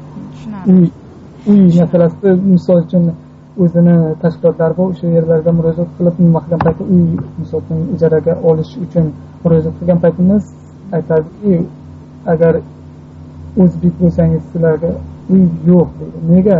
S19: uy masalasida misol uchun o'zini tashkilotlari bor o'sha yerlarga murojaat qilib nima qilgan payti uy misol uchun ijaraga olish uchun murojaat qilgan paytimiz aytadiki agar o'zbek bo'lsangiz sizlarga uy yo'q deydi. Nega?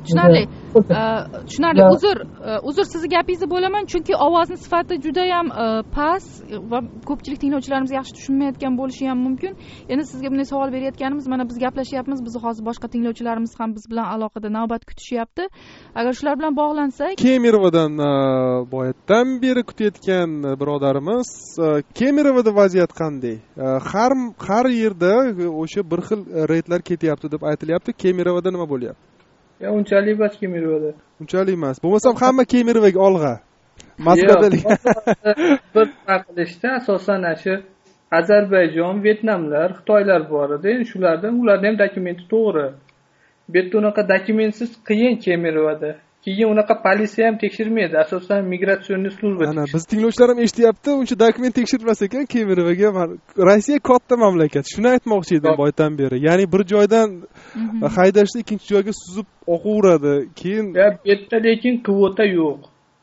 S6: Tushunarli. Uzr sizni gapingizni bo'laman, chunki ovozni sifati juda ham past va ko'pchilik tinglovchilarimiz yaxshi tushunmayotgan bo'lishi ham mumkin. Endi sizga bunday savol berayotganimiz, mana biz gaplashyapmiz, biz hozir boshqa tinglovchilarimiz ham biz bilan aloqada navbat kutishyapti. Agar shular bilan bog'lansak,
S5: Kemirovadan boyatdan beri kutayotgan birodarimiz, Kemirovada vaziyat qanday? Har yerda o'sha bir xil reydlar ketyapti deb aytilyapti. Kemirovada nima bo'lyapti?
S19: Unchalik emas Kemirovada.
S5: Unchalik emas. Bo'lmasam hamma Kemirovaga olg'a. Moskvadalik.
S19: Bir qilishda asosan shu Ozarbayjon, Vyetnamlar, Xitoylar bor edi. Endi shulardan ularning ham dokumenti to'g'ri. Bu yerda unaqa dokumentsiz qiyin Kemirovada. Keyin unaqa politsiya ham tekshirmaydi. Asosan migratsion slujba.
S5: Ana biz tinglovchilar ham eshityapti, uncha dokument tekshirmas ekan Kemirovaga. Rossiya katta mamlakat. Shuni aytmoqchi edim boydan beri. Ya'ni bir joydan haydashda ikkinchi joyga suzib oqaveradi. Keyin
S19: bu yerda lekin kvota yo'q.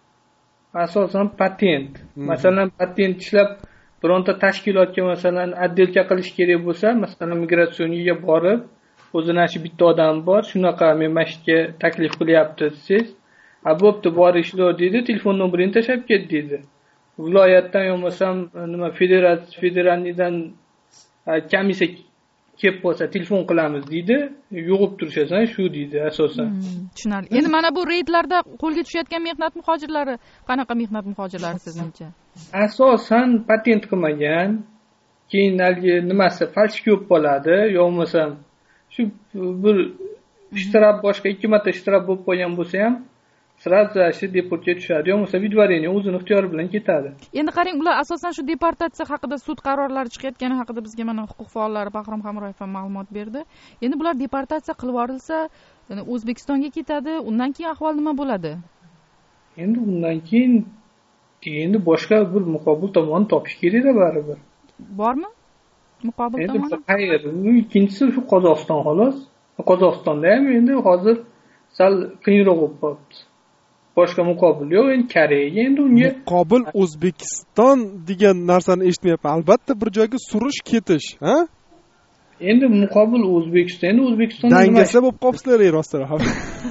S19: Asosan patent. Masalan, patent ishlab bironta tashkilotga masalan отделка qilish kerak bo'lsa, masalan migratsioniga borib, o'zini shu bitta odam bor, shunaqa men masjidga taklif qilyapti siz. Bo'pti, bor ishlar deydi, telefon nomerini tashlab ket deydi. Viloyatdan yo'lmasam nima federalnidan komissiya kelib qolsa telefon qilamiz deydi, yo'g'ib turishasan shu deydi asosan.
S6: Tushunarli. Endi mana bu reydlarda qo'lga tushayotgan mehnat muhojirlari qanaqa mehnat muhojirlari sizningcha?
S19: Asosan patent qilmagan, keyin nimasi falsh ko'p bo'ladi, yo'qmasam shu bir ishtirok boshqa 2 marta ishtirok bo'lib qolgan bo'lsa ham sразу shu deportga tushadi, yo'qmasa vidvareniya o'zini ixtiyori bilan ketadi.
S6: Endi qarang, ular asosan shu deportatsiya haqida sud qarorlari chiqayotgani haqida bizga mana huquq faollari Bahrom Hamroyev ham ma'lumot berdi. Endi bular deportatsiya qilib yuborilsa, O'zbekistonga ketadi, undan keyin ahvol nima bo'ladi?
S19: Endi undan keyin endi boshqa bir muqobil tomon topish kerak-da baribir.
S6: Bormi? Muqobil tomon?
S19: Hayır, ikkinchisi shu Qozog'iston xolos. Qozog'istonda ham endi hozir sal qiyinroq bo'lib qolibdi. Boshqa muqobil yo'q, endi Koreyaga endi unga
S5: muqobil O'zbekiston degan narsani eshitmayapman. Albatta bir joyga surish ketish, ha?
S19: Endi muqobil O'zbekiston, endi O'zbekistonda
S5: dangasa bo'lib qolibsizlar rostdan ham.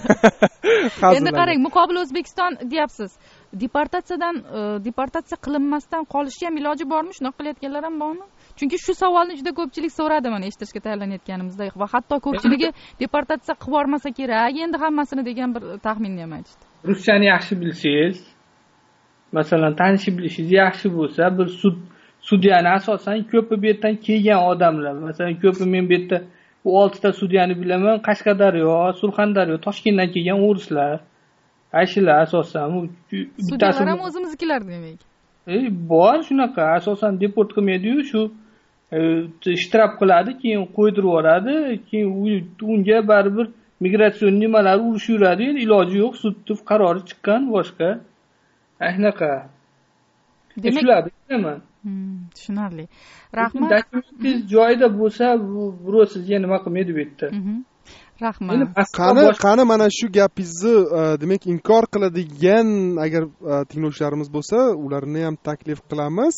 S6: Endi qarang, muqobil O'zbekiston deyapsiz. Deportatsiya qilinmasdan qolishga ham iloji bormi? Shunaqa qilayotganlar ham bormi? Chunki shu savolni juda ko'pchilik so'radi mana eshitishga tayyorlanayotganimizda va hatto ko'pchiligi deportatsiya qilib yubormasa kerak endi hammasini degan bir taxminni ham aytishdi.
S19: Ruschani yaxshi bilsangiz, masalan, tanishib bilishingiz yaxshi bo'lsa, bir sudyani asosan ko'pi bu yerdan kelgan odamlar, masalan, ko'pi men bu yerda bu 6 ta sudyani bilaman, Qashqadaryo, Surxondaryo, Toshkentdan kelgan o'rislar. Ayshlar asosan
S6: sudyalar ham o'zimiznikilar demak.
S19: Bor shunaqa, asosan deport qilmaydi-yu, shu ishtirok qiladi, keyin qo'ydirib yuboradi, keyin unga baribir migratsion nimalar urush yuradi, endi iloji yo'q, sud qarori chiqqan boshqa. Shunaqa. Demak, bilaman.
S6: Tushunarli. Rahmat.
S19: Dokumentingiz joyida bo'lsa, bu sizga nima qilmaydi bu yerda.
S6: Rahmat.
S5: Qani mana shu gapingizni demak inkor qiladigan agar tinglovchilarimiz bo'lsa, ularni ham taklif qilamiz.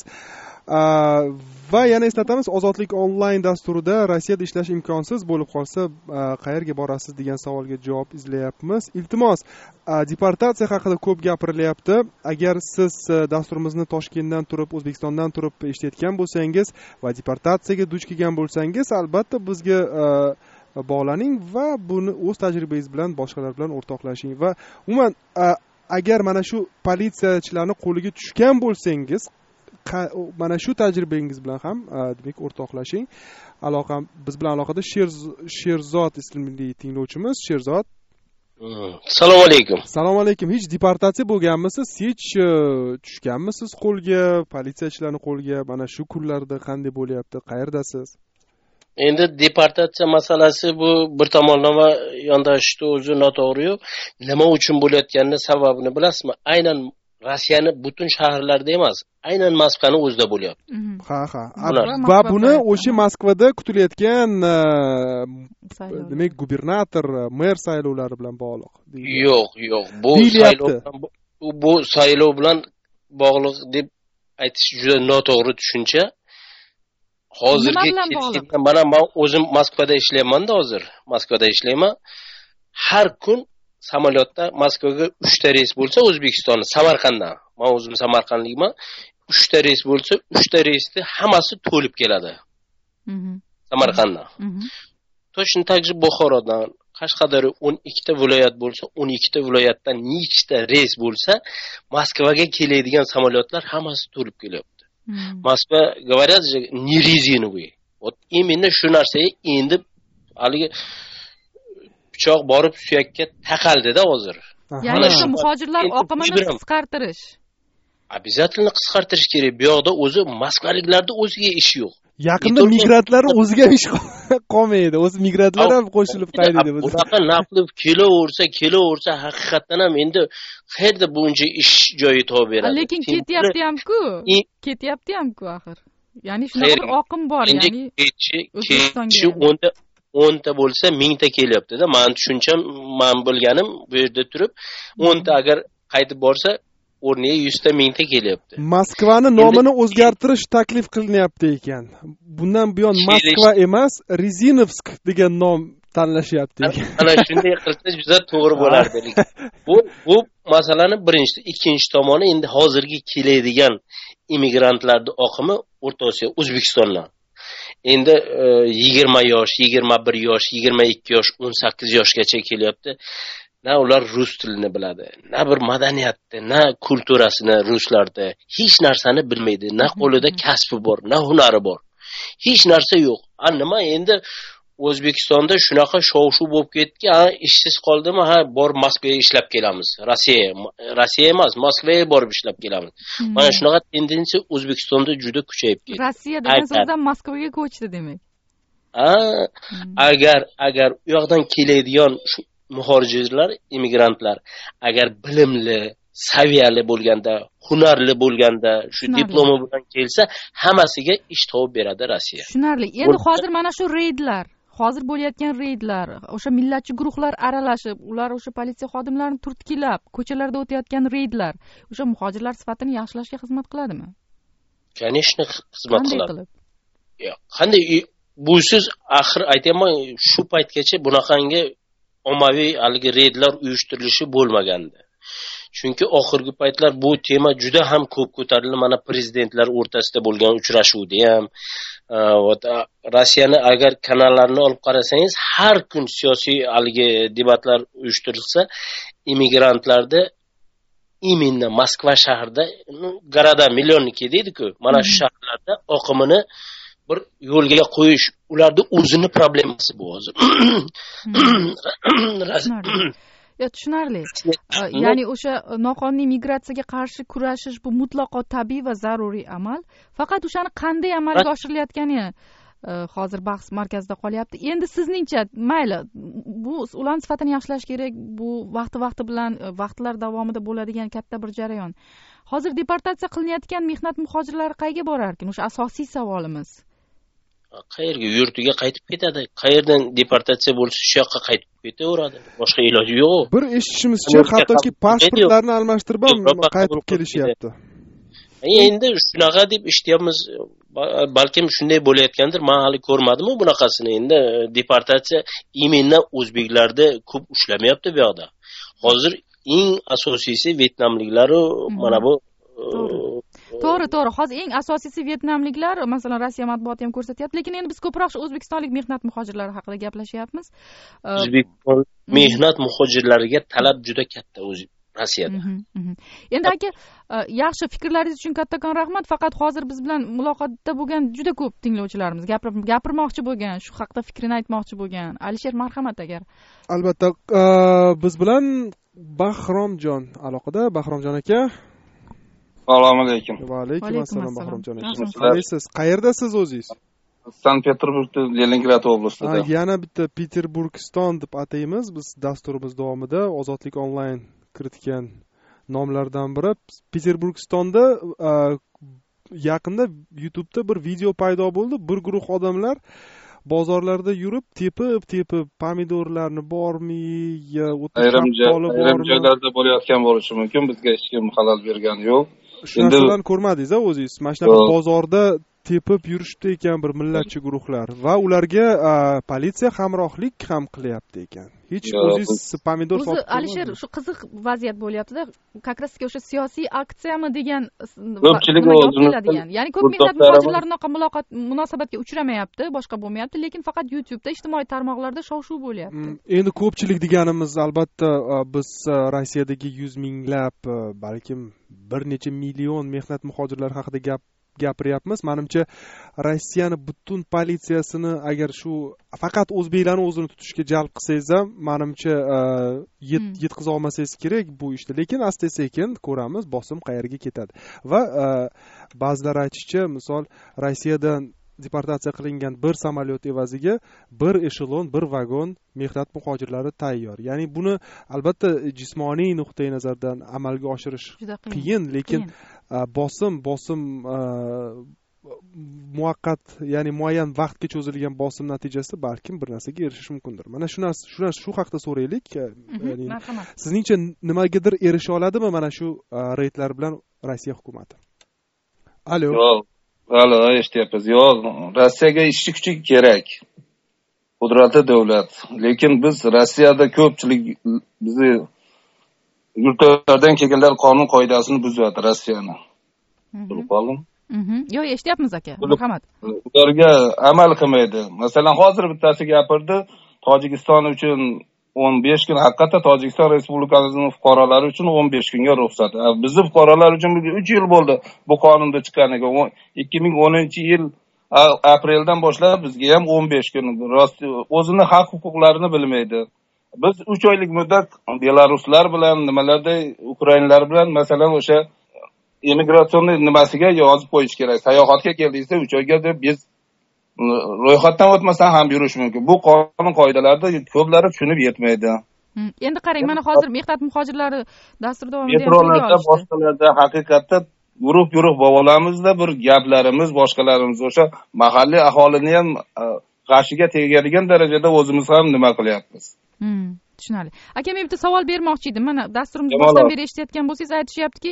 S5: Va yana eslatamiz, Ozodlik onlayn dasturida Rossiyada ishlash imkonsiz bo'lib qolsa qayerga borasiz degan savolga javob izlayapmiz. Iltimos, deportatsiya haqida ko'p gapirilyapti. Agar siz dasturimizni Toshkentdan turib, O'zbekistondan turib eshitayotgan bo'lsangiz va deportatsiyaga duch kelgan bo'lsangiz, albatta bizga bog'laning va buni o'z tajribangiz bilan boshqalar bilan o'rtoqlashing va umuman agar mana shu politsiyachilarni qo'liga tushgan bo'lsangiz, mana shu tajribangiz bilan ham demak o'rtoqlashing. Biz bilan aloqada Sherzod ismli tinglovchimiz. Sherzod,
S20: Assalomu alaykum.
S5: Assalomu alaykum. Hech deportatsiya bo'lganmisiz? Hech tushganmisiz qo'lga, politsiyachilarning qo'lga? Mana shu kunlarda qanday bo'lyapti? Qayerdasiz?
S20: Endi deportatsiya masalasi bu bir tomonlama yondashishni o'zi noto'g'ri-yu. Nima uchun bo'layotganini sababini bilasizmi? Aynan Rossiyani butun shaharlarda emas, aynan Moskvani o'zida bo'lyapti.
S5: Ha. Va buni o'sha Moskvada kutilayotgan demak gubernator, mer saylovlari bilan bog'liq.
S20: Yo'q, bu saylov bilan bog'liq deb aytish juda noto'g'ri tushuncha. Hozirgi mana men o'zim Moskvada ishlayman-da hozir. Moskvada ishlayman. Har kun samolyotda Moskvaga 3 ta reys bo'lsa, O'zbekistonda Samarqanddan. Men o'zim Samarqandlikman. 3 ta reys bo'lsa, 3 ta reysni hammasi to'lib keladi. Samarqanddan. Точно так же Buxorodan, Qashqadaryo 12 ta viloyat bo'lsa, 12 ta viloyatdan nechta reys bo'lsa, Moskvaga keladigan samolyotlar hammasi to'lib kelyapti. Moskva говорят же не резиновый. Вот именно shu narsaga endi haligi pichoq borib suyakka taqaldida hozir.
S6: Ya'ni shu muhojirlar oqimini qisqartirish.
S20: Обязательно qisqartirish kerak. Bu yoqda o'zi moskvaliklarda o'ziga ish yo'q.
S5: Yaqinda migrantlar o'ziga ish qolmaydi. O'zi migrantlar ham qo'shilib qaydaydi.
S20: Bunaqa naqlib kelaversa haqiqatan ham endi qayerda buncha ish joyi topib beradi.
S6: Lekin ketyapti ham-ku axir. Ya'ni shunaqa bir oqim bor, ya'ni
S20: ketchi 10 ta bo'lsa 1000 ta kelyapti-da. Men tushuncham, men bilganim bu yerda turib 10 ta agar qaytib borsa o'rniga 100 ta 1000 ta kelyapti.
S5: Moskvani nomini o'zgartirish taklif qilinyapti ekan. Bundan buyon Moskva emas, Rezinovsk degan nom tanlashyapti ekan.
S20: Ana shunday qilsa juda to'g'ri bo'lardi. Bu masalani birinchi, ikkinchi tomoni endi hozirgi keladigan immigrantlarning oqimi O'rta Osiyo, O'zbekistondan. Endi 20 yosh, 21 yosh, 22 yosh, 18 yoshgacha kelyapti. Na ular rus tilini biladi, na bir madaniyatni, na kulturasini ruslarda, hech narsani bilmaydi, na qo'lida kasbi bor, na hunari bor. Hech narsa yo'q. Nima endi O'zbekistonda shunaqa shov-shuv bo'lib ketdiki, ishsiz qoldimi, bor Moskvaga ishlab kelamiz. Rossiya emas, Moskvaga borib ishlab kelamiz. Mana shunaqa tendensiya O'zbekistonda juda kuchayib ketdi.
S6: Rossiya degan so'zdan Moskvaga ko'chdi demak.
S20: Agar u yoqdan keladigan muhojirlar, immigrantlar agar bilimli, saviyali bo'lganda, hunarli bo'lganda, shu diplomi bilan kelsa, hammasiga ish topib beradi Rossiya.
S6: Tushunarli. Endi hozir mana shu reydlar, hozir bo'layotgan reydlar, o'sha millatchi guruhlar aralashib, ular o'sha politsiya xodimlarini turtkilab, ko'chalarda o'tayotgan reydlar, o'sha muhojirlar sifatini yaxshilashga xizmat qiladimi?
S20: Конечно, xizmat qiladi. Yo'q, qanday busiz axir aytaman, shu paytgacha bunaqangi ommaviy haligi reydlar uyushtirilishi bo'lmagandi. Chunki oxirgi paytlar bu tema juda ham ko'p ko'tarildi. Mana prezidentlar o'rtasida bo'lgan uchrashuvda ham, Rossiyani agar kanallarni olib qarasangiz, har kun siyosiy haligi debatlar uyushtirilsa, immigrantlarda именно Moskva shahrida, goroda millionniki deydi-ku, mana shu shaharlarda oqimini bir yo'lga qo'yish, ularda o'zini problemasi bu hozir.
S6: Tushunarli. Ya'ni o'sha noqonuniy migratsiyaga qarshi kurashish bu mutlaqo tabiiy va zaruriy amal. Faqat o'shani qanday amalga oshirilayotgani hozir bahs markazida qolyapti. Endi sizningcha, mayli, bu ularning sifatini yaxshilash kerak, bu vaqti bilan vaqtlar davomida bo'ladigan katta bir jarayon. Hozir deportatsiya qilinayotgan mehnat muhojirlari qayerga borar ekan? O'sha asosiy savolimiz.
S20: Qayerga? Yurtiga qaytib ketadi. Qayerdan deportatsiya bo'lsa, shu yoqqa qaytib ketaveradi. Boshqa iloji yo'q.
S5: Bir eshitishimizcha, hattoki pasportlarni almashtirib ham qaytib kelishyapti.
S20: Endi shunaqa deb eshityapmiz. Balkim shunday bo'layotgandir. Men hali ko'rmadim bunaqasini. Endi deportatsiya imенно o'zbeklarda ko'p ushlamayapti bu yoqda. Hozir eng asosiysi vyetnamliklar, mana bu
S6: To'g'ri. Hozir eng asosiysi vyetnamliklar, masalan, Rossiya matbuoti ham ko'rsatyapti, lekin endi biz ko'proq o'zbekistonlik mehnat muhojirlari haqida gaplashyapmiz.
S20: O'zbekiston mehnat muhojirlariga talab juda katta o'zi Rossiyada.
S6: Endi aka, yaxshi fikrlaringiz uchun kattakon rahmat. Faqat hozir biz bilan muloqotda bo'lgan juda ko'p tinglovchilarimiz gapirmoqchi bo'lgan, shu haqda fikrini aytmoqchi bo'lgan. Alisher, marhamat agar.
S5: Albatta, biz bilan Bahromjon aloqada. Bahromjon aka.
S21: Assalomu alaykum.
S5: Va alaykum assalom Bahromjon aka. Qalaysiz? Qayerdasiz o'zingiz?
S21: Sankt-Peterburgda, Leningrad oblastida.
S5: Yana bitta Peterburgiston deb ataymiz. Biz dasturimiz davomida Ozodlik onlayn kiritgan nomlardan biri. Peterburgistonda yaqinda YouTube'da bir video paydo bo'ldi. Bir guruh odamlar bozorlarda yurib tepib pomidorlarni bormi,
S21: ayrim joylarda bo'layotgan bo'lishi mumkin. Bizga hech kim xalal bergani yo'q.
S5: Shu narsalarni ko'rmadingiz o'zingiz? Mana shunaqa bozorda tepib yurishdi ekan bir millatchi guruhlar va ularga politsiya hamrohlik ham qilyapti ekan. Hech o'zingiz pomidor sotib
S6: o'zi Alisher shu qiziq vaziyat bo'lyapti-da. Как раз o'sha siyosiy aksiyami degan
S21: ko'pchiligi o'zini,
S6: ya'ni ko'p mehnat muhojirlar munosabatga uchramayapti, boshqa bo'lmayapti, lekin faqat YouTube'da ijtimoiy tarmoqlarda shov-shuv bo'lyapti.
S5: Endi ko'pchilik deganimiz albatta biz Rossiyadagi 100 minglab, balkim bir necha million mehnat muhojirlari haqida gapiryapmiz. Menimcha Rossiyani butun politsiyasini agar shu faqat o'zbeklarni o'zini tutishga jalb qilsangiz ham menimcha yetkiza olmasangiz kerak bu ishda. Lekin asta-sekin ko'ramiz bosim qayerga ketadi. Va ba'zilar aytishicha, misol Rossiyadan deportatsiya qilingan bir samolyot evaziga bir eshelon, bir vagon mehnat muhojirlari tayyor. Ya'ni buni albatta jismoniy nuqtai nazardan amalga oshirish qiyin, lekin bosim muvaqqat, ya'ni muayyan vaqtga cho'zilgan bosim natijasida balkim bir narsaga erishish mumkindir. Mana shu haqda so'raylik. Ya'ni sizningcha nimagadir erisha oladimi mana shu reydlar bilan Rossiya hukumati? Alo.
S21: Halo, eshityapsiz. Yo'q, Rossiyaga ishchi kuchi kerak. Qudratli davlat. Lekin biz Rossiyada ko'pchilik bizni yurtlardan kelganlar qonun qoidasini buzyapti Rossiyani. Bilib qoldim.
S6: Yo'q, eshityapmiz aka. Marhamat.
S21: Ularga amal qilmaydi. Masalan, hozir bittasi gapirdi, Tojikiston uchun 15 kun, haqiqatda Tojikiston Respublikasining fuqarolari uchun 15 kunga ruxsat. Bizning fuqarolar uchun 3 yil bo'ldi bu qonunda chiqqaniga. 2010-yil apreldan boshlab bizga ham 15 kun. O'zini haq-huquqlarini bilmaydi. Biz 3 oylik muddat belaruslar bilan, nimalarda ukrainlar bilan masalan o'sha imigratsion nimasiga yozib qo'yish kerak. Sayohatga keldingizda 3 oyga deb biz ro'yxatdan o'tmasdan ham yurish mumkin. Bu qonun qoidalarida ko'plari tushunib yetmaydi.
S6: Endi qarang, mana hozir mehnat muhojirlari dastur davomida
S21: metrolarda, boshqalarda haqiqatda guruh bo'lamizda bir gaplarimiz, boshqalarimiz o'sha mahalliy aholini ham g'ashiga tegadigan darajada o'zimiz ham nima qilyapmiz.
S6: Tushunarli. Aka, men bitta savol bermoqchi edim. Mana dasturimizni boshdan beri eshitayotgan bo'lsangiz, aytishyaptiki,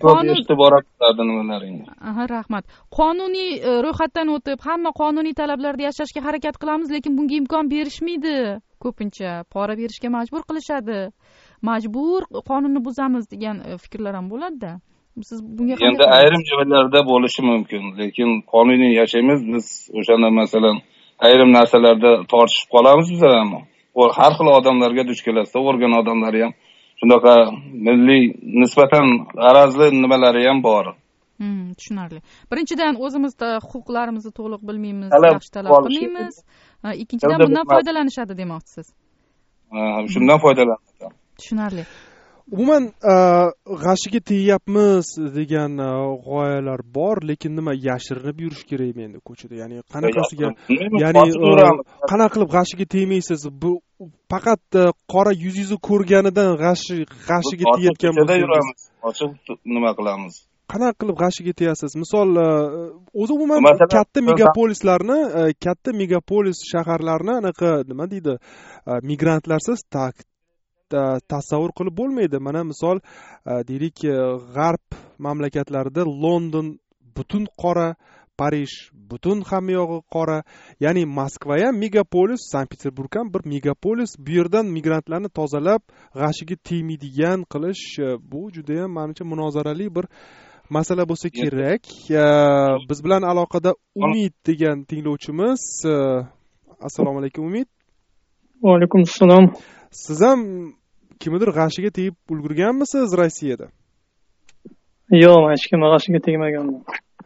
S6: Aha, rahmat. Qonuniy ro'yxatdan o'tib, hamma qonuniy talablarda yashashga harakat qilamiz, lekin bunga imkon berishmaydi. Ko'pincha pora berishga majbur qilishadi. Majbur qonunni buzamiz degan fikrlar ham bo'ladi-da. Siz bunga qanday?
S21: Endi ayrim joylarda bo'lishi mumkin, lekin qonuniy yashaymiz biz. O'shanda masalan ayrim narsalarda tortishib qolamiz biz ham. Har xil odamlarga duch kelasizda, o'rgan odamlari ham shunaqa milliy nisbatan g'arazli nimalari ham bor.
S6: Tushunarli. Birinchidan o'zimizda huquqlarimizni to'liq bilmaymiz, yaxshi talab qilmaymiz. Ikkinchidan bundan foydalanishadi demoqchisiz.
S21: Shundan foydalanadi.
S6: Tushunarli.
S5: Umuman g'ashiga tegyapmiz degan g'oyalar bor, lekin nima yashirinib yurish kerakmi endi ko'chada? Ya'ni qanaqasiga, ya'ni qanaqa qilib g'ashiga tegmaysiz? Bu faqat qora yuzingizni ko'rganidan g'ashiga tegayotgan
S21: bo'lsangiz, ochiq nima qilamiz?
S5: Qanaqa qilib g'ashiga tegasiz? Misol o'zi umuman katta megapolislarni, katta megapolis shaharlarni anaqa nima deydi, migrantlarsiz tasavvur qilib bo'lmaydi. Mana misol deylik g'arb mamlakatlarida London butun qora, Parij butun hamma yog'i qora. Ya'ni Moskva ham megapolis, Sankt-Peterburg ham bir megapolis. Bu yerdan migrantlarni tozalab, g'ashiga tegmaydigan qilish bu juda ham menimcha munozarali bir masala bo'lsa kerak. Biz bilan aloqada Umid degan tinglovchimiz. Assalomu alaykum Umid.
S2: Va alaykum assalom.
S5: Siz ham kimnidir g'ashiga tegib ulgurganmisiz Rossiyada?
S2: Yo'q, hech kim g'ashiga tegmaganman.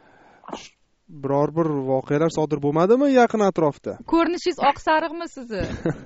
S5: Biror bir voqealar sodir bo'lmadimi yaqin atrofda?
S6: Ko'rinishingiz oq sariqmi sizni?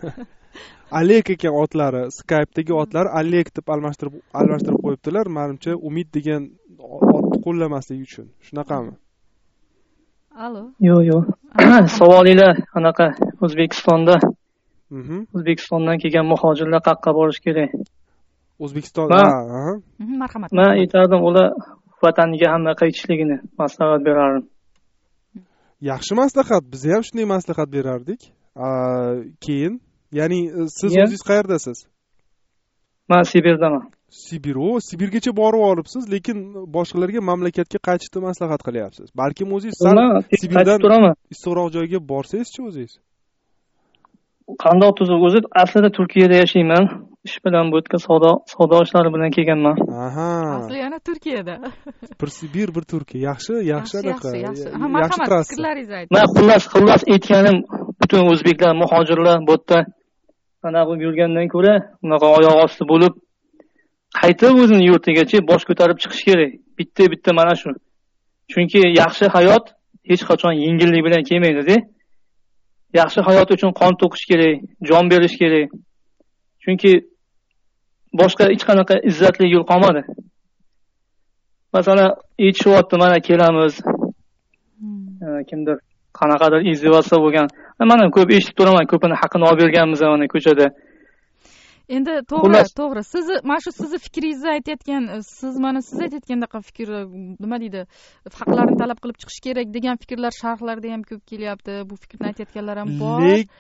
S5: Alek ekan otlari, Skype'dagi otlar Alek deb almashtirib qo'yibdilar. Menimcha Umid degan otni qo'llamaslik uchun. Shunaqami?
S6: Allo.
S2: Yo'q. Savolingiz anaqa O'zbekistondan kelgan muhojirlar qayerga borish kerak?
S5: O'zbekiston
S6: marhamat.
S2: Men aytardim, ular vataniga hamma qaytishligini maslahat berardim.
S5: Yaxshi maslahat, biz ham shunday maslahat berardik. Keyin, ya'ni siz o'zingiz qayerdasiz?
S2: Men Sibirdaman.
S5: Sibirgacha borib olibsiz, lekin boshqalarga mamlakatga qaytishni maslahat qilyapsiz. Balkim o'zingiz Sibirdan issiqroq joyga borsangiz-chi o'zingiz?
S2: Qandoq tuzuk, o'zi aslida Turkiyada yashayman. Ish bilan bu yerga savdo ishlari bilan kelganman.
S6: Asli yana Turkiyada.
S5: Bir Sibir, bir Turkiya. Yaxshi anaqa.
S6: Yaxshi fikrlaringizni ayting.
S2: Men xullas aytganim, butun o'zbeklar, muhojirlar bu yerda mana bu yurgandan ko'ra, unaqa oyoq osti bo'lib qaytib o'zini yurtigacha bosh ko'tarib chiqish kerak. Bitta mana shu. Chunki yaxshi hayot hech qachon yengillik bilan kelmaydi-da. Yaxshi hayot uchun qon to'kish kerak, jon berish kerak. Chunki boshqa hech qanaqa izzatli yo'l qolmadi. Masalan, aytishyapti, mana kelamiz. Kimdir qanaqadir izdivoslar bo'lgan. Mana ko'p eshitib turaman, ko'pini haqini olib berganmiz mana ko'chada.
S6: Endi to'g'ri. Mana shu sizni fikringizni aytayotgan, siz aytayotgandaqa fikr, nima deydi, haqlarni talab qilib chiqish kerak degan fikrlar sharhlarda ham ko'p kelyapti. Bu fikrni aytayotganlar ham bor.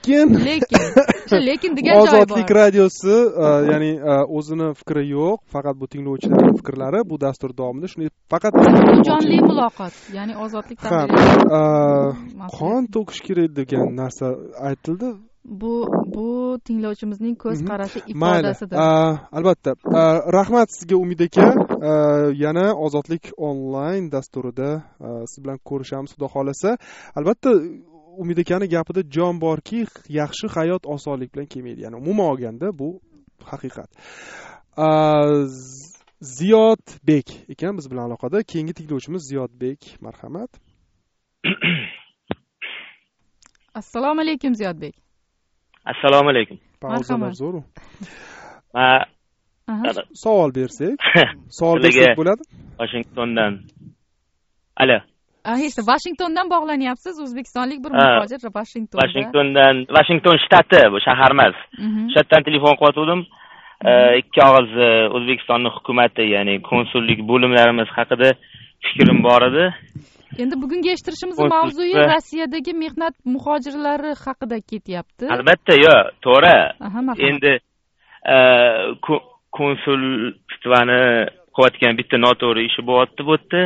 S6: Lekin degan joyi bor.
S5: Ozodlik radiosi, ya'ni o'zini fikri yo'q, faqat bu tinglovchilarning fikrlari bu dastur davomida shunday faqat
S6: jonli muloqot, ya'ni ozodlik
S5: qon to'kish kerak degan narsa aytildi.
S6: Bu tinglovchimizning ko'z qarashi ifodasidir.
S5: Albatta. Rahmat sizga Umid aka. Yana Ozodlik onlayn dasturida siz bilan ko'rishamiz xudo xolasa. Albatta Umid akaning gapida jon borki, yaxshi hayot osonlik bilan kelmaydi. Ya'ni umuman olganda bu haqiqat. Ziyodbek ekan biz bilan aloqada. Keyingi tinglovchimiz Ziyodbek, marhamat.
S6: Assalomu alaykum Ziyodbek.
S3: Assalomu alaykum.
S5: Marhamat. Savol bersak, bo'ladi?
S3: Washingtondan. Alo.
S6: Washingtondan bog'lanyapsiz, o'zbekistonlik bir muhojir
S3: Washington shtati, bu shahar emas. Shatdan telefon qilayotgandim. Ikki og'iz O'zbekistonning hukumati, ya'ni konsullik bo'limlarimiz haqida fikrim bor edi.
S6: Endi bugungi eshittirishimizning mavzuyi Rossiyadagi mehnat muhojirlari haqida ketyapti.
S3: Albatta, to'g'ri. Endi konsulstvani qilayotgan bitta noto'g'ri ishi bo'lyapti bu yerda.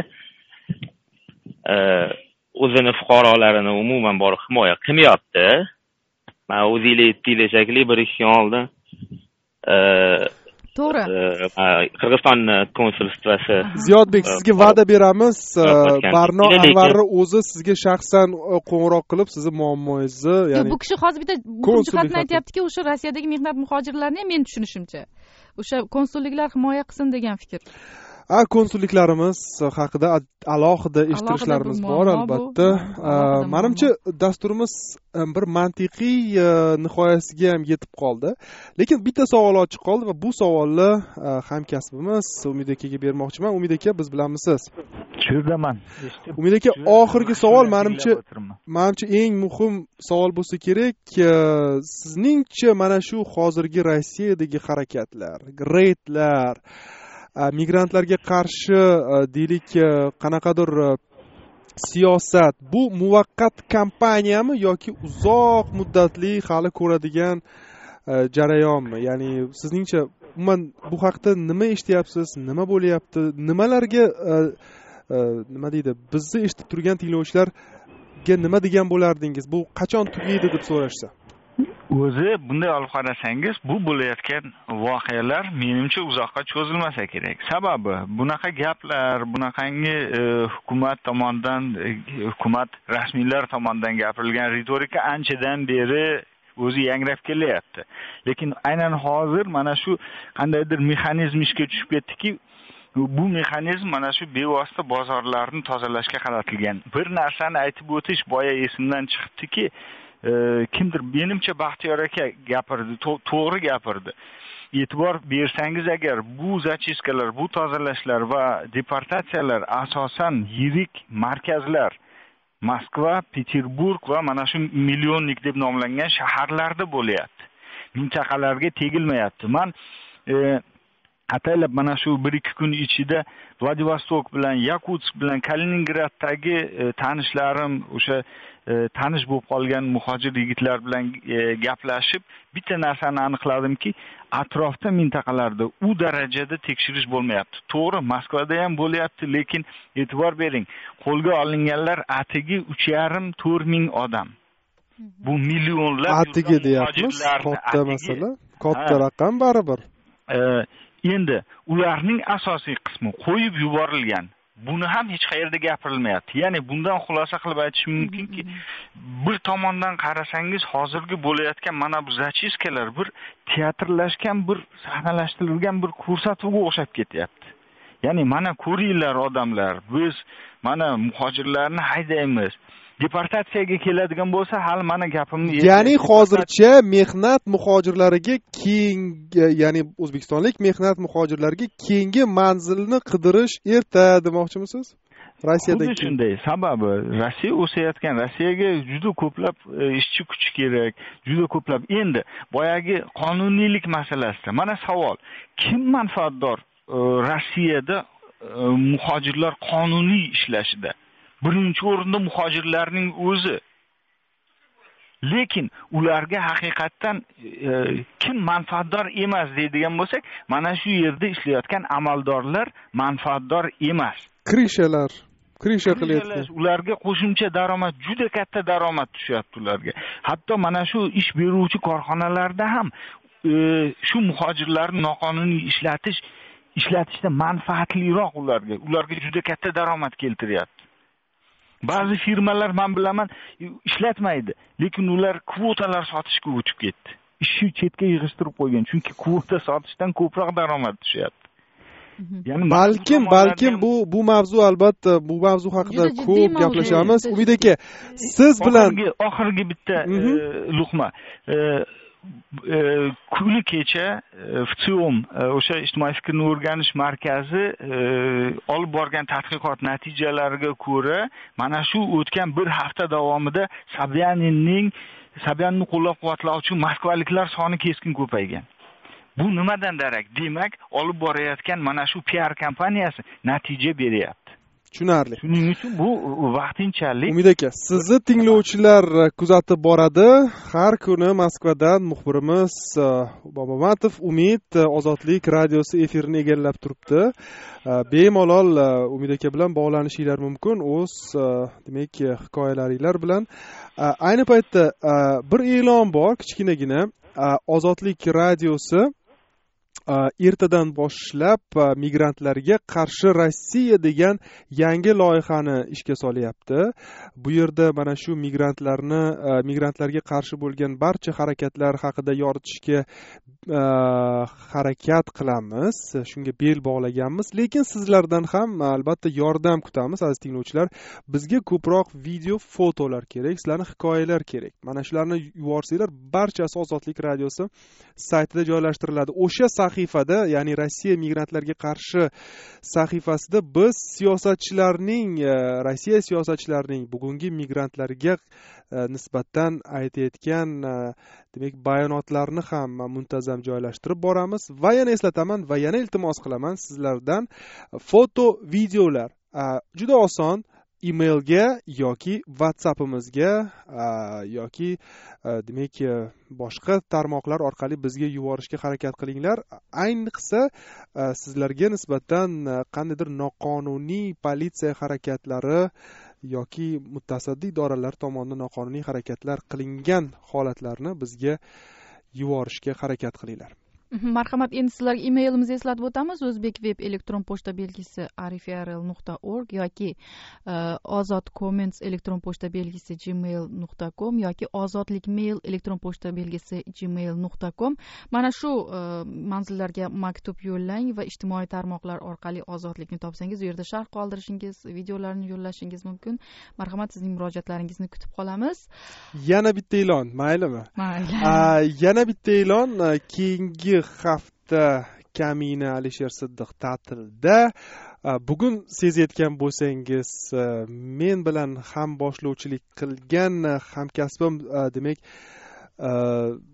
S3: O'zini fuqarolarini umuman borib himoya qilmayapti. Men o'zinglar aytdinglar shekilli 1-2 kun oldin
S6: to'g'ri.
S3: Qirg'iziston konsulstvasi.
S5: Ziyodbek, sizga va'da beramiz. Barno Anvarni o'zi sizga shaxsan qo'ng'iroq qilib, sizni muammoingizni, ya'ni
S6: bu kishi hozir bitta bu jihatni aytayaptiki, o'sha Rossiyadagi mehnat muhojirlarini men tushunishimcha, o'sha konsulliklar himoya qilsin degan fikr.
S5: Konsulliklarimiz haqida alohida eshittirishlarimiz bor albatta. Menimcha dasturimiz bir mantiqiy nihoyasiga ham yetib qoldi. Lekin bitta savol ochiq qoldi va bu savolni hamkasbimiz Umid akaga bermoqchiman. Umid aka, biz bilanmisiz?
S7: Tushundaman.
S5: Umid aka, oxirgi savol menimcha eng muhim savol bo'lsa kerak. Sizningcha mana shu hozirgi Rossiyadagi harakatlar, reydlar, migrantlarga qarshi deylik qanaqadir siyosat bu muvaqqat kampaniyami yoki uzoq muddatli hali ko'radigan jarayonmi? Ya'ni sizningcha umuman bu haqda nima eshityapsiz, nima bo'lyapti, nimalarga nima deydi, bizni eshitib turgan tinglovchilarga nima degan bo'lardingiz? Bu qachon tugaydi deb so'rashsa?
S7: O'zi bunday olib qarasangiz, bu bo'layotgan voqealar menimcha uzoqqa cho'zilmasa kerak. Sababi bunaqa gaplar, bunaqangi hukumat rasmiylar tomonidan gapirilgan ritorika anchadan beri o'zi yangrab kelyapti. Lekin aynan hozir mana shu qandaydir mexanizm ishga tushib ketdiki, bu mexanizm mana shu bevosita bozorlarni tozalashga qaratilgan. Bir narsani aytib o'tish boya esimdan chiqibdiki, kimdir menimcha Baxtiyor aka gapirdi, to'g'ri gapirdi. E'tibor bersangiz agar bu zachiskalar, bu tozalashlar va deportatsiyalar asosan yirik markazlar Moskva, Peterburg va mana shu millionlik deb nomlangan shaharlarda bo'lyapti. Mintaqalarga tegilmayapti. Men ataylab mana shu 1-2 kun ichida Vladivostok bilan, Yakutsk bilan, Kaliningraddagi tanishlarim, o'sha tanish bo'lib qolgan muhojir yigitlar bilan gaplashib, bitta narsani aniqladimki, atrofda mintaqalarda u darajada tekshirish bo'lmayapti. To'g'ri, Moskvada ham bo'lyapti, lekin e'tibor bering, qo'lga olinganlar atigi 3,5-4 ming odam. Bu millionlab
S5: atigi deyapmiz, katta masala, katta raqam baribir.
S7: Endi ularning asosiy qismi qo'yib yuborilgan. Buni ham hech qayerda gapirilmayapti. Ya'ni bundan xulosa qilib aytish mumkinki, bir tomondan qarasangiz hozirgi bo'layotgan mana bu zachiskalar bir teatrlashgan, bir sahnalashtirilgan bir ko'rsatuvga o'xshab ketyapti. Ya'ni mana ko'ringlar odamlar, biz mana muhojirlarni haydaymiz. Deportatsiyaga keladigan bo'lsa, hali mana gapimni
S5: ya'ni hozircha mehnat muhojirlariga keyingi, ya'ni o'zbekistonlik mehnat muhojirlariga keyingi manzilni qidirish erta demoqchimisiz? Rossiyadagi
S7: shunday. Sababi Rossiya o'sayotgan, Rossiyaga juda ko'plab ishchi kuch kerak, juda ko'plab. Endi boyagi qonuniylik masalasida mana savol, kim manfaatdor Rossiyada muhojirlar qonuniy ishlashida? Birinchi o'rinda muhojirlarning o'zi. Lekin ularga haqiqatdan kim manfaatdor emas deydigan bo'lsak, mana shu yerda ishlayotgan amaldorlar manfaatdor emas.
S5: Krisha qilyapti.
S7: Ularga qo'shimcha daromad, juda katta daromad tushyapti ularga. Hatto mana shu ish beruvchi korxonalarda ham shu muhojirlarni noqonuniy ishlatishda manfaatliroq ularga juda katta daromad keltiryapti. Ba'zi firmalar men bilaman ishlatmaydi, lekin ular kvotalar sotishga o'tib ketdi. Ishni chetga yig'ishtirib qo'ygan, chunki kvota sotishdan ko'proq daromad tushyapti.
S5: Ya'ni balkim bu mavzu albatta bu mavzu haqida ko'p gaplashamiz. Umid aka, siz bilan
S7: oxirgi bitta luqma. Kuni kecha FTIOM o'sha ijtimoiy fikrni o'rganish markazi olib borgan tadqiqot natijalariga ko'ra, mana shu o'tgan bir hafta davomida Sobyaninni qo'llab-quvvatlovchi moskvaliklar soni keskin ko'paygan. Bu nimadan darak? Demak, olib borayotgan mana shu PR kompaniyasi natija beryapti.
S5: Tushunarli.
S7: Shuning uchun bu vaqtinchalik.
S5: Umid aka, sizni tinglovchilar kuzatib boradi. Har kuni Moskvadan muxbirimiz Bobomatov Umid Ozodlik radiosi efirini egallab turibdi. Bemalol Umid aka bilan bog'lanishinglar mumkin o'z demak hikoyalaringlar bilan. Ayni paytda bir e'lon bor, kichkinagina. Ozodlik radiosi ertadan boshlab migrantlarga qarshi Rossiya degan yangi loyihani ishga solyapti. Bu yerda mana shu migrantlarga qarshi bo'lgan barcha harakatlar haqida yoritishga harakat qilamiz. Shunga bel bog'laganmiz, lekin sizlardan ham albatta yordam kutamiz aziz tinglovchilar. Bizga ko'proq video, fotolar kerak, sizlarning hikoyalar kerak. Mana shularni yuborsanglar, barchasi Ozodlik radiosi saytida joylashtiriladi. O'sha sahifada, ya'ni Rossiya migrantlarga qarshi sahifasida biz Rossiya siyosatchilarining bugungi migrantlarga nisbatan aytayotgan demak bayonotlarni ham muntazam joylashtirib boramiz va yana eslataman va yana iltimos qilaman sizlardan foto, videolar juda oson emailga yoki WhatsAppimizga yoki demak boshqa tarmoqlar orqali bizga yuborishga harakat qilinglar. Ayniqsa sizlarga nisbatan qandaydir noqonuniy politsiya harakatlari yoki mutasaddi idoralar tomonidan noqonuniy harakatlar qilingan holatlarni bizga yuborishga harakat qilinglar.
S6: Marhamat, endi sizlarga emailimizni eslatib o'tamiz. O'zbek web elektron pochta belgisi arifrl.org yoki ozodcomments elektron pochta belgisi gmail.com yoki ozodlikmail elektron pochta belgisi gmail.com. Mana shu manzillarga maktub yo'llang va ijtimoiy tarmoqlar orqali ozodlikni topsangiz, u yerda sharh qoldirishingiz, videolarni yo'llashingiz mumkin. Marhamat, sizning murojaatlaringizni kutib qolamiz.
S5: Yana bitta e'lon, maylimi?
S6: Mayli.
S5: Yana bitta e'lon, keyingi hafta Kamina Alisher Siddiq ta'tilda. Bugun sezayotgan bo'lsangiz, men bilan ham boshlovchilik qilgan hamkasbim demak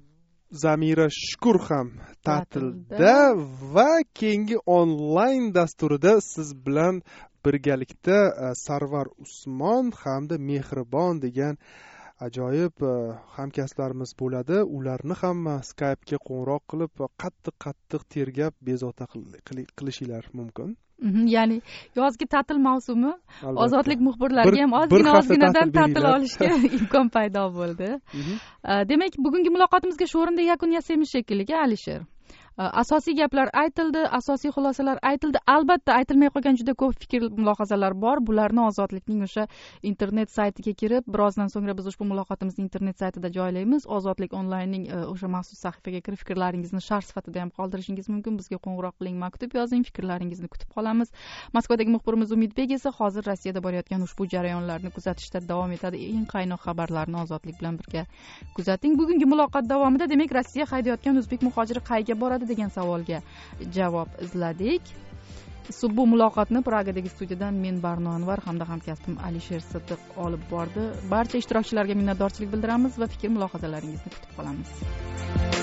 S5: Zamira Shukur ham ta'tilda va keyingi onlayn dasturida siz bilan birgalikda Sarvar Usmon hamda Mehribon degan ajoyib hamkasblarimiz bo'ladi. Ularni ham Skype'ga qo'ng'iroq qilib qattiq tergab bezovta qilishinglar mumkin.
S6: Ya'ni yozgi ta'til mavsumi ozodlik muxbirlariga ham ozginadan ta'til olishga imkon paydo bo'ldi. Demak, bugungi muloqotimizga shu o'rinda yakun yasaymiz shekilli, Alisher. Asosiy gaplar aytildi, asosiy xulosalar aytildi. Albatta, aytilmay qolgan juda ko'p fikr, mulohazalar bor. Bularni Ozodlikning o'sha internet saytiga kirib, birozdan so'ngra biz ushbu muloqotimizni internet saytida joylaymiz. Ozodlik onlaynning o'sha maxsus sahifaga kirib fikrlaringizni sharh sifatida ham qoldirishingiz mumkin. Bizga qo'ng'iroq qiling, maktub yozing, fikrlaringizni kutib qolamiz. Moskvadagi muxbirimiz Umidbek esa hozir Rossiyada borayotgan ushbu jarayonlarni kuzatishda davom etadi. Eng qaynoq xabarlarni Ozodlik bilan birga kuzating. Bugungi muloqot davomida, demak, Rossiya haydayotgan o'zbek muhojiri qayga boradi degan savolga javob izladik. Bu muloqotni Pragadagi studiyadan men Barno Anvar hamda hamkasbim Alisher Siddiq olib bordi. Barcha ishtirokchilarga minnatdorchilik bildiramiz va fikr mulohazalaringizni kutib qolamiz.